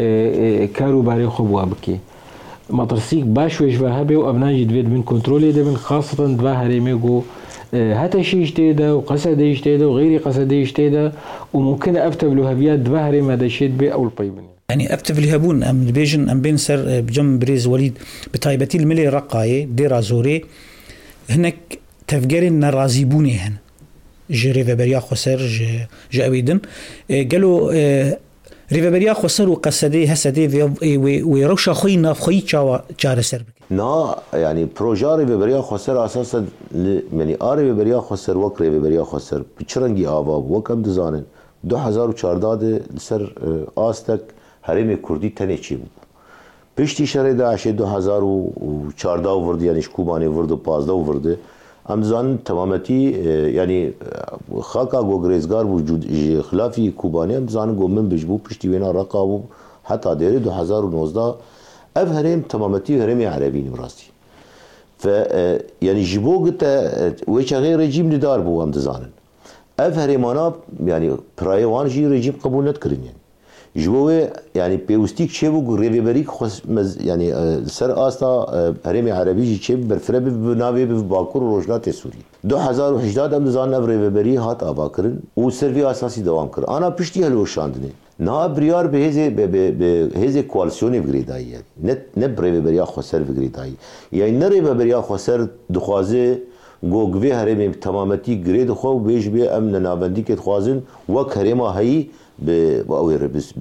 كارو باري خبوا بكي مطرسيك باش ويجبها بي وابنا جد بيد من كنترولي دا من خاصة دبا هريميقو هتا شيء جديدة وقصد جديدة وغير قصد جديدة وممكن أفتب له هبيات بهري ما دشيت به أو الطيبني يعني أفتب له هبون أم بيجن أم بين سر بجم بريز وليد بتايبتي الملي رقاية دير زوري هناك تفجرين نرازيبوني هن جري فبريا خسر جاويدن قالوا ريفبريا خسر وقصدي هسدي ويروش خوي ناف خوي چار سر نا يعني بروجا ريفبريا خسر اساسا يعني ار ريفبريا خسر وك ريفبريا خسر بچرنگي آباب وكم دزانن دو هزار و چهارده سر آستك حرم كردي تنيچي پشتي شر داعش دو هزار و چهارده ورد يعني شكوباني ورد و پانزده ورد ام زان تمامتي يعني خاكا گوگريزگار وجود خلافي كوباني ام زان گو من بجبو پشتي وينا رقابو حتى ديري دو هزار و نوزده اف هرم تمامتي هرم عربي براستي ف يعني جبو قلت ويش غير رجيم دار بو ام زانن اف هرمانا يعني برايوان جي رجيم قبول نتكرن يعني جبوه يعني بيوستيك شبو ريفبريك خص يعني سر استا هرم عربي جي شب برفرب بناوي بباكور روجلات سوري دو هزار و هجده ام زان ريفبري هات اباكرن و سيرفي اساسي دوام كر انا پشتي هلو شاندني نا بريار بهزه بهزه کوالسيوني بغريداي يعني نت نت ريفبريا خسر بغريداي يعني نري ريفبريا خسر دخوازه گوگوی هرم تمامتي گريد خو بيج بي امن نابندي كت خوازن وك هرما هي باوير بس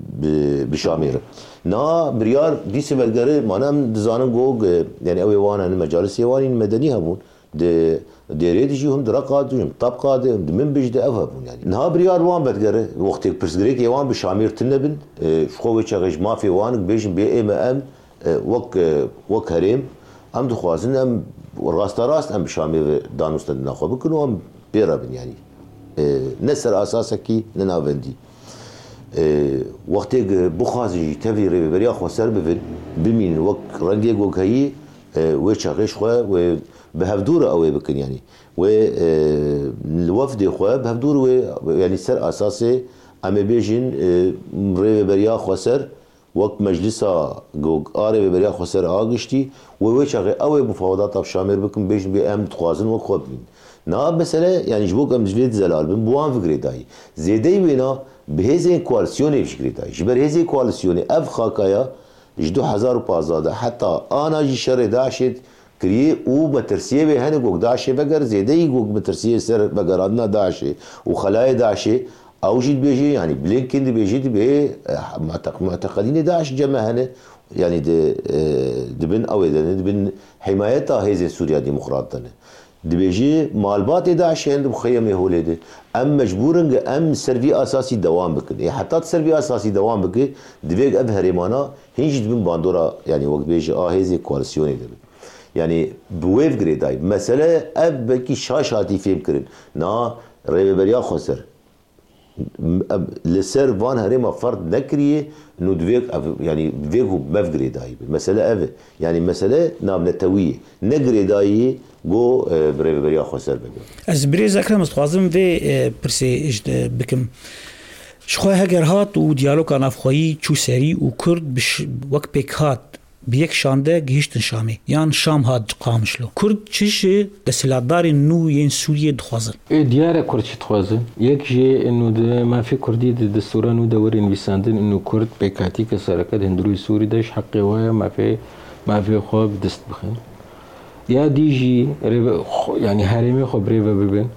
بشامير نا بريار دي سبلغره مانم دزانم گوگ يعني اوي وانا المجالس يواني المدني همون de deredi هم درقات هم طبقات من بجد افهم يعني نها بريار وان بدغره وقت برسغريك يوان بشامير تنبن شخو وچغج ما في وان بيجن بي ام ام وك وك هرم ام دخوازن ام راست راست ام بشامير دانوست ناخو بكنو ام بيرابن يعني نسر اساسكي نناوندي وقت بخازي تفير بريا خسر بفل بمين وك رنگي گوك هي وچغش خو و بهفدور اوي بكن يعني و الوفد خو بهفدور و يعني سر اساسي ام بيجين ريبريا خسر وقت مجلسا جوج ار بريا خسر اغشتي و وچغه اوي مفاوضات شامل بكن بيجين بي ام تخوازن و خوبين نا مثلا يعني جبوك ام جليد زلال بن بوان فكري داي زيدي وينا بهزين كوالسيوني فكري داي جبر هزي كوالسيوني اف خاكايا دو هزار و پانزده حتى انا جي شر داشت كري او مترسيه به هن گوگ داشه بگر زيدي گوگ مترسيه سر بگرادنا داشه و خلايا داشه او جيد بيجي يعني بلينكن بيجي به معتقدين داعش جمع هن يعني دبن او دبن حمايتها هذه سوريا ديمقراطيه دبيجي مالبات داعش عند مخيم يهولده ام مجبورن ام سرفي اساسي دوام بكن حتى سرفي اساسي دوام بك دبيج اب هرمانا هيج دبن باندورا يعني وقت بيجي اه هذه كواليسيون دبن يعني بويف جريداي مساله اب بكي شاشاتي فهم كرن نا ريبريا خسر لسر فان هرما فرد نكريه انه دفيك يعني دفيكو بفجريداي المساله اب يعني مساله نابنتويه نجريداي جو بريبريا خسر بك از بريز اكرم استخوازم في برسي بكم شخوي هاجر هات و ديالوج انا فخوي چو سري و كرد بش وك بيك هات بیک شانده گیشتن شامی یان شام هاد قامشلو کرد چش دسلاتدار نو ین سوریه دخوازن دیاره کرد چی دخوازن یک جه انو ده ما في کردی ده دستوران و دورین ویساندن انو کرد بکاتی که سرکت هندروی سوری داش حقی وایا ما في ما في خواب دست بخن یا دیجی يعني هرمي خو بريفا ببن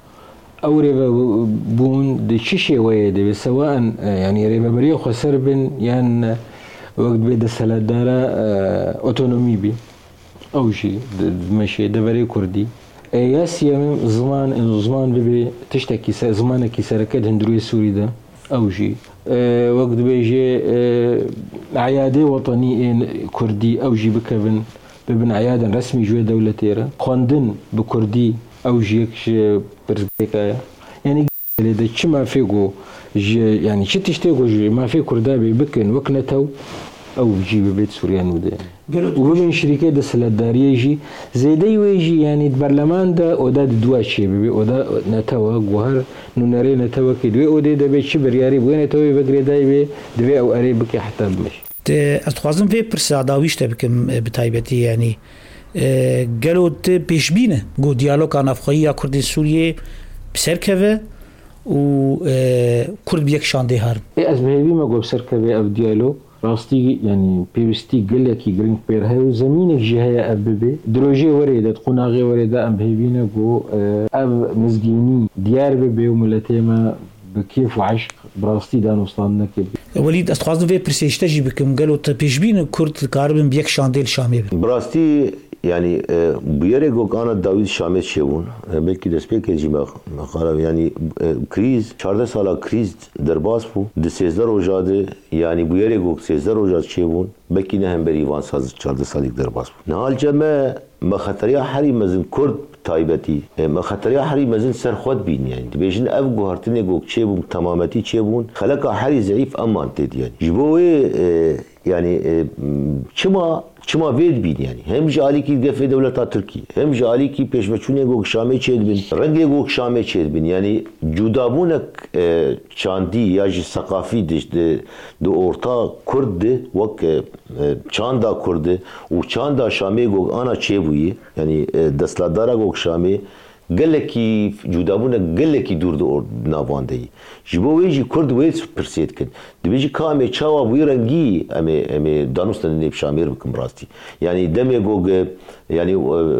او ريفا بون دي تشيشي ويا دي سواء يعني ريفا بريو خو سربن يعني وقت بيد السلادارة اوتونومي بي او شي ماشي دبري كردي يا سيام زمان انه زمان ببي تشتكي زمانك سركات هندروي سوري ده او شي وقت بيجي عيادة وطنية كردي او جي بكبن ببن عيادا رسمي جوه دولة تيرا خواندن بكردي او جيكش برزبيكايا يعني ده چه ما فيقو يعني چه تشتيقو ما في كردا بيبكن وكنتو او جي ببيت سوريان وده وبين شركة ده سلادارية جي زي ده يويجي يعني البرلمان ده اودا دوا شي ببي اودا نتوا جوهر نوناري نتوا كدوي اودا ده بيت شبرياري بوين نتوا بقري ده بي دوي او اري بكي حتى بمشي از خوازم في پرسا داویشته بکم بتایبتی یعنی گلو ت پیشبینه گو دیالوگ افغانی یا کردی سوریه بسرکه و کرد بیک شانده هر از بهبی ما گو بسرکه او دیالوگ راستی يعني بيوستي قال لك يقرين بيرها وزمينك جهه اببي دروجي وريده قناغي وريده ام بهبينا جو اب مزجيني ديار ببي وملتيما بكيف وعشق براستي دان وصلنا كيف وليد استخدم في برسيشتجي بكم قالوا تبيشبين كرد كاربن بيك شانديل شامي براستي يعني بيرجوك انا داوود شامي شيبون بلكي دسبيك جيما مقاله يعني كريز چهارده سالا كريز درباس بو د سيزدر روجاده يعني بيرجوك سيزدر روجاد شيبون بلكي نه هم بريوان ساز چهارده ساليك درباس بو نهال جمع مخاطريا حري مزن كرد تایبەتی مەخەتەریا هەری مەزن سەر خۆت بین یعنی دەبێژن ئەو گوهارتنێک چێ بوون تەمامەتی چێ بوون خەلەکە هەری زەعیف ئەمان تێدیان ji bo wê yani çima çima vêd bîn yani hem ji alîkî gefê dewleta Tirkî hem ji alîkî pêşveçûnê gog Şamê çêdibin rengê gog Şamê çêdibin yani cudabûnek çandî ya ji seqafî di orta Kurd de wek çanda Kurd û çanda Şamê gog ana çêbûyê yani destlatdara gog Şamê gelekî cudabûnek gelekî dûr di navandeyî ji bo wê jî Kurd wê pirsê dikin dibê jî ka em ê çawa wî rengî em ê em ê danûstên nêv Şamê bikin rastî yani demê gog yani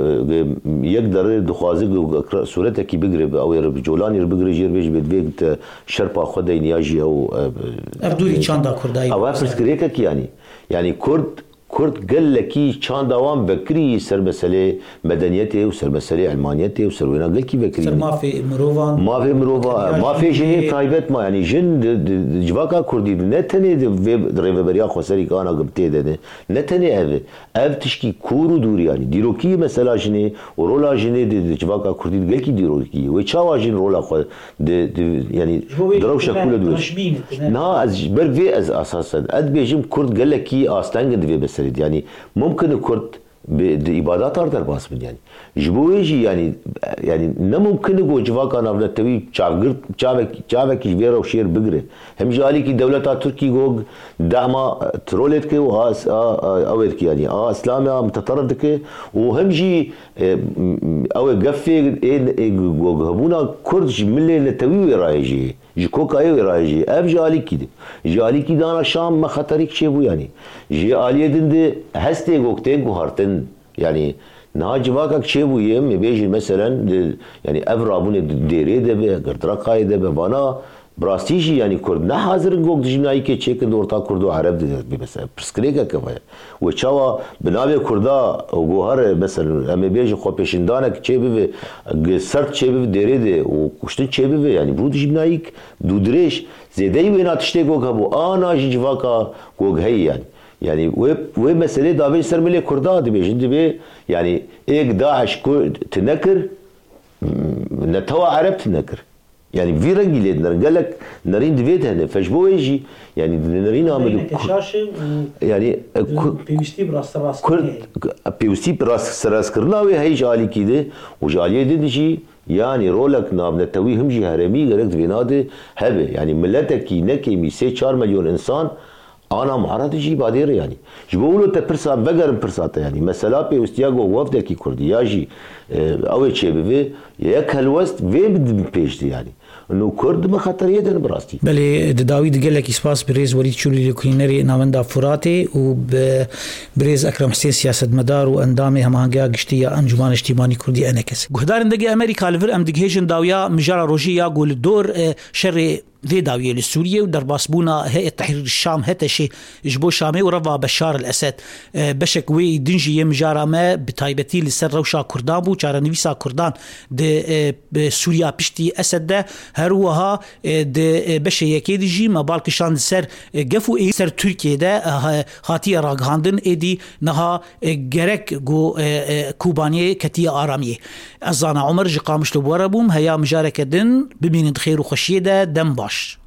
yek derê dixwaze suretekî bigire ew ê bi colanê bigire jêr bê jî bê divê şerpa xwedê niya jî ew ev dûrî çanda Kurdayî ew pirsgirêkekî yani yani Kurd Kurd gelekî çanda wan vekirî ser meselê medeniyetê û ser meselê elmaniyetê û ser wêna gelekî vekirî ser mafê mirovan mafê mirova mafê jî hê taybet ma yani jin civaka Kurdî ne tenê di vê rêveberiya xweserî ka ana tê de ne tenê ev ev tişkî kûr û dûr yani dîrokî mesela jinê û rola jinê di civaka Kurdî gelekî dîrokî wê çawa jin rola xwe yani direwşa kûl dûr na ez ber vê ez asasen ez bêjim Kurd gelekî astengin divê yani mümkün Kurd de ibadat artar basmın yani jboji yani yani ne mümkün go civaka navnetevi çavgır çavek çavek vera şehir bigre hem jali ki devleta Türkiye go dama trolet ke o as avet ki yani a İslam'a mutatarrif ke o hem ji o gafe go habuna Kurd milli netevi raiji jikokayı raiji ev jali ki jali ki dana Şam mekhaterik şey bu yani jali de heste gokte guharten yani nacivakak şey bu yem mebejir mesela yani ev rabune dere de be gırdırakayı de be bana brastiji yani Kurd ne hazır gok dijnayı ke çekin orta Kurdu Arap de mesela prskreka kafaya ve çava binave Kurda gohar mesela mebejir xo peşindanek çebi ve sert çebi dere de o kuştu çebi ve yani bu dijnayı dudreş zedeyi ve natişte gok bu ana jivaka gok hey yani yani ve ve mesele davet sermeli Kurda dibe şimdi be yani ek Daesh tnekir netwa Arap tnekir yani vi rengiyle galak narin divet hene fajboji yani narin amel yani pevişti biraz rast pevişti biraz rast kırna ve hey jali kide o jaliye dedi ki yani rolak navnetevi hemji haremi gerek dvinade hebe yani milleteki ne kemi se çar milyon insan انا معرض جي بادير يعني جبولو تبرسا بقر برساته يعني مثلا بي استياغو وفدكي كردي ياجي او تشي بي يك الوست في بد بيجتي يعني انه كرد ما خطر يدن براستي بله داوود قال لك اسباس بريز وليد شولي الكولينري نامندا فراتي وبريز اكرم حسين سياسه مدار واندامي همانجا قشتيه انجمان اجتماعي كردي انكس قهدار دقي امريكا لفر ام دقهيجن داويا مجرى روجيا قول الدور شر ذي داوية لسوريا ودرباسبونا هيئة تحرير الشام هتا شيء جبو شامي ورفع بشار الأسد بشك وي دنجي يمجارا ما بتايبتي لسر روشا كردان بو چارا نويسا كردان دي سوريا بشتي أسد ده هروها دي بشي يكي دي ما بالكشان سر قفو اي سر تركيا ده هاتي راقهاندن ايدي نها جرك جو كوبانيه كتية آراميه أزانا عمر جقامش لبوربوم هيا مجارك دن بمين خير وخشيدة دم باش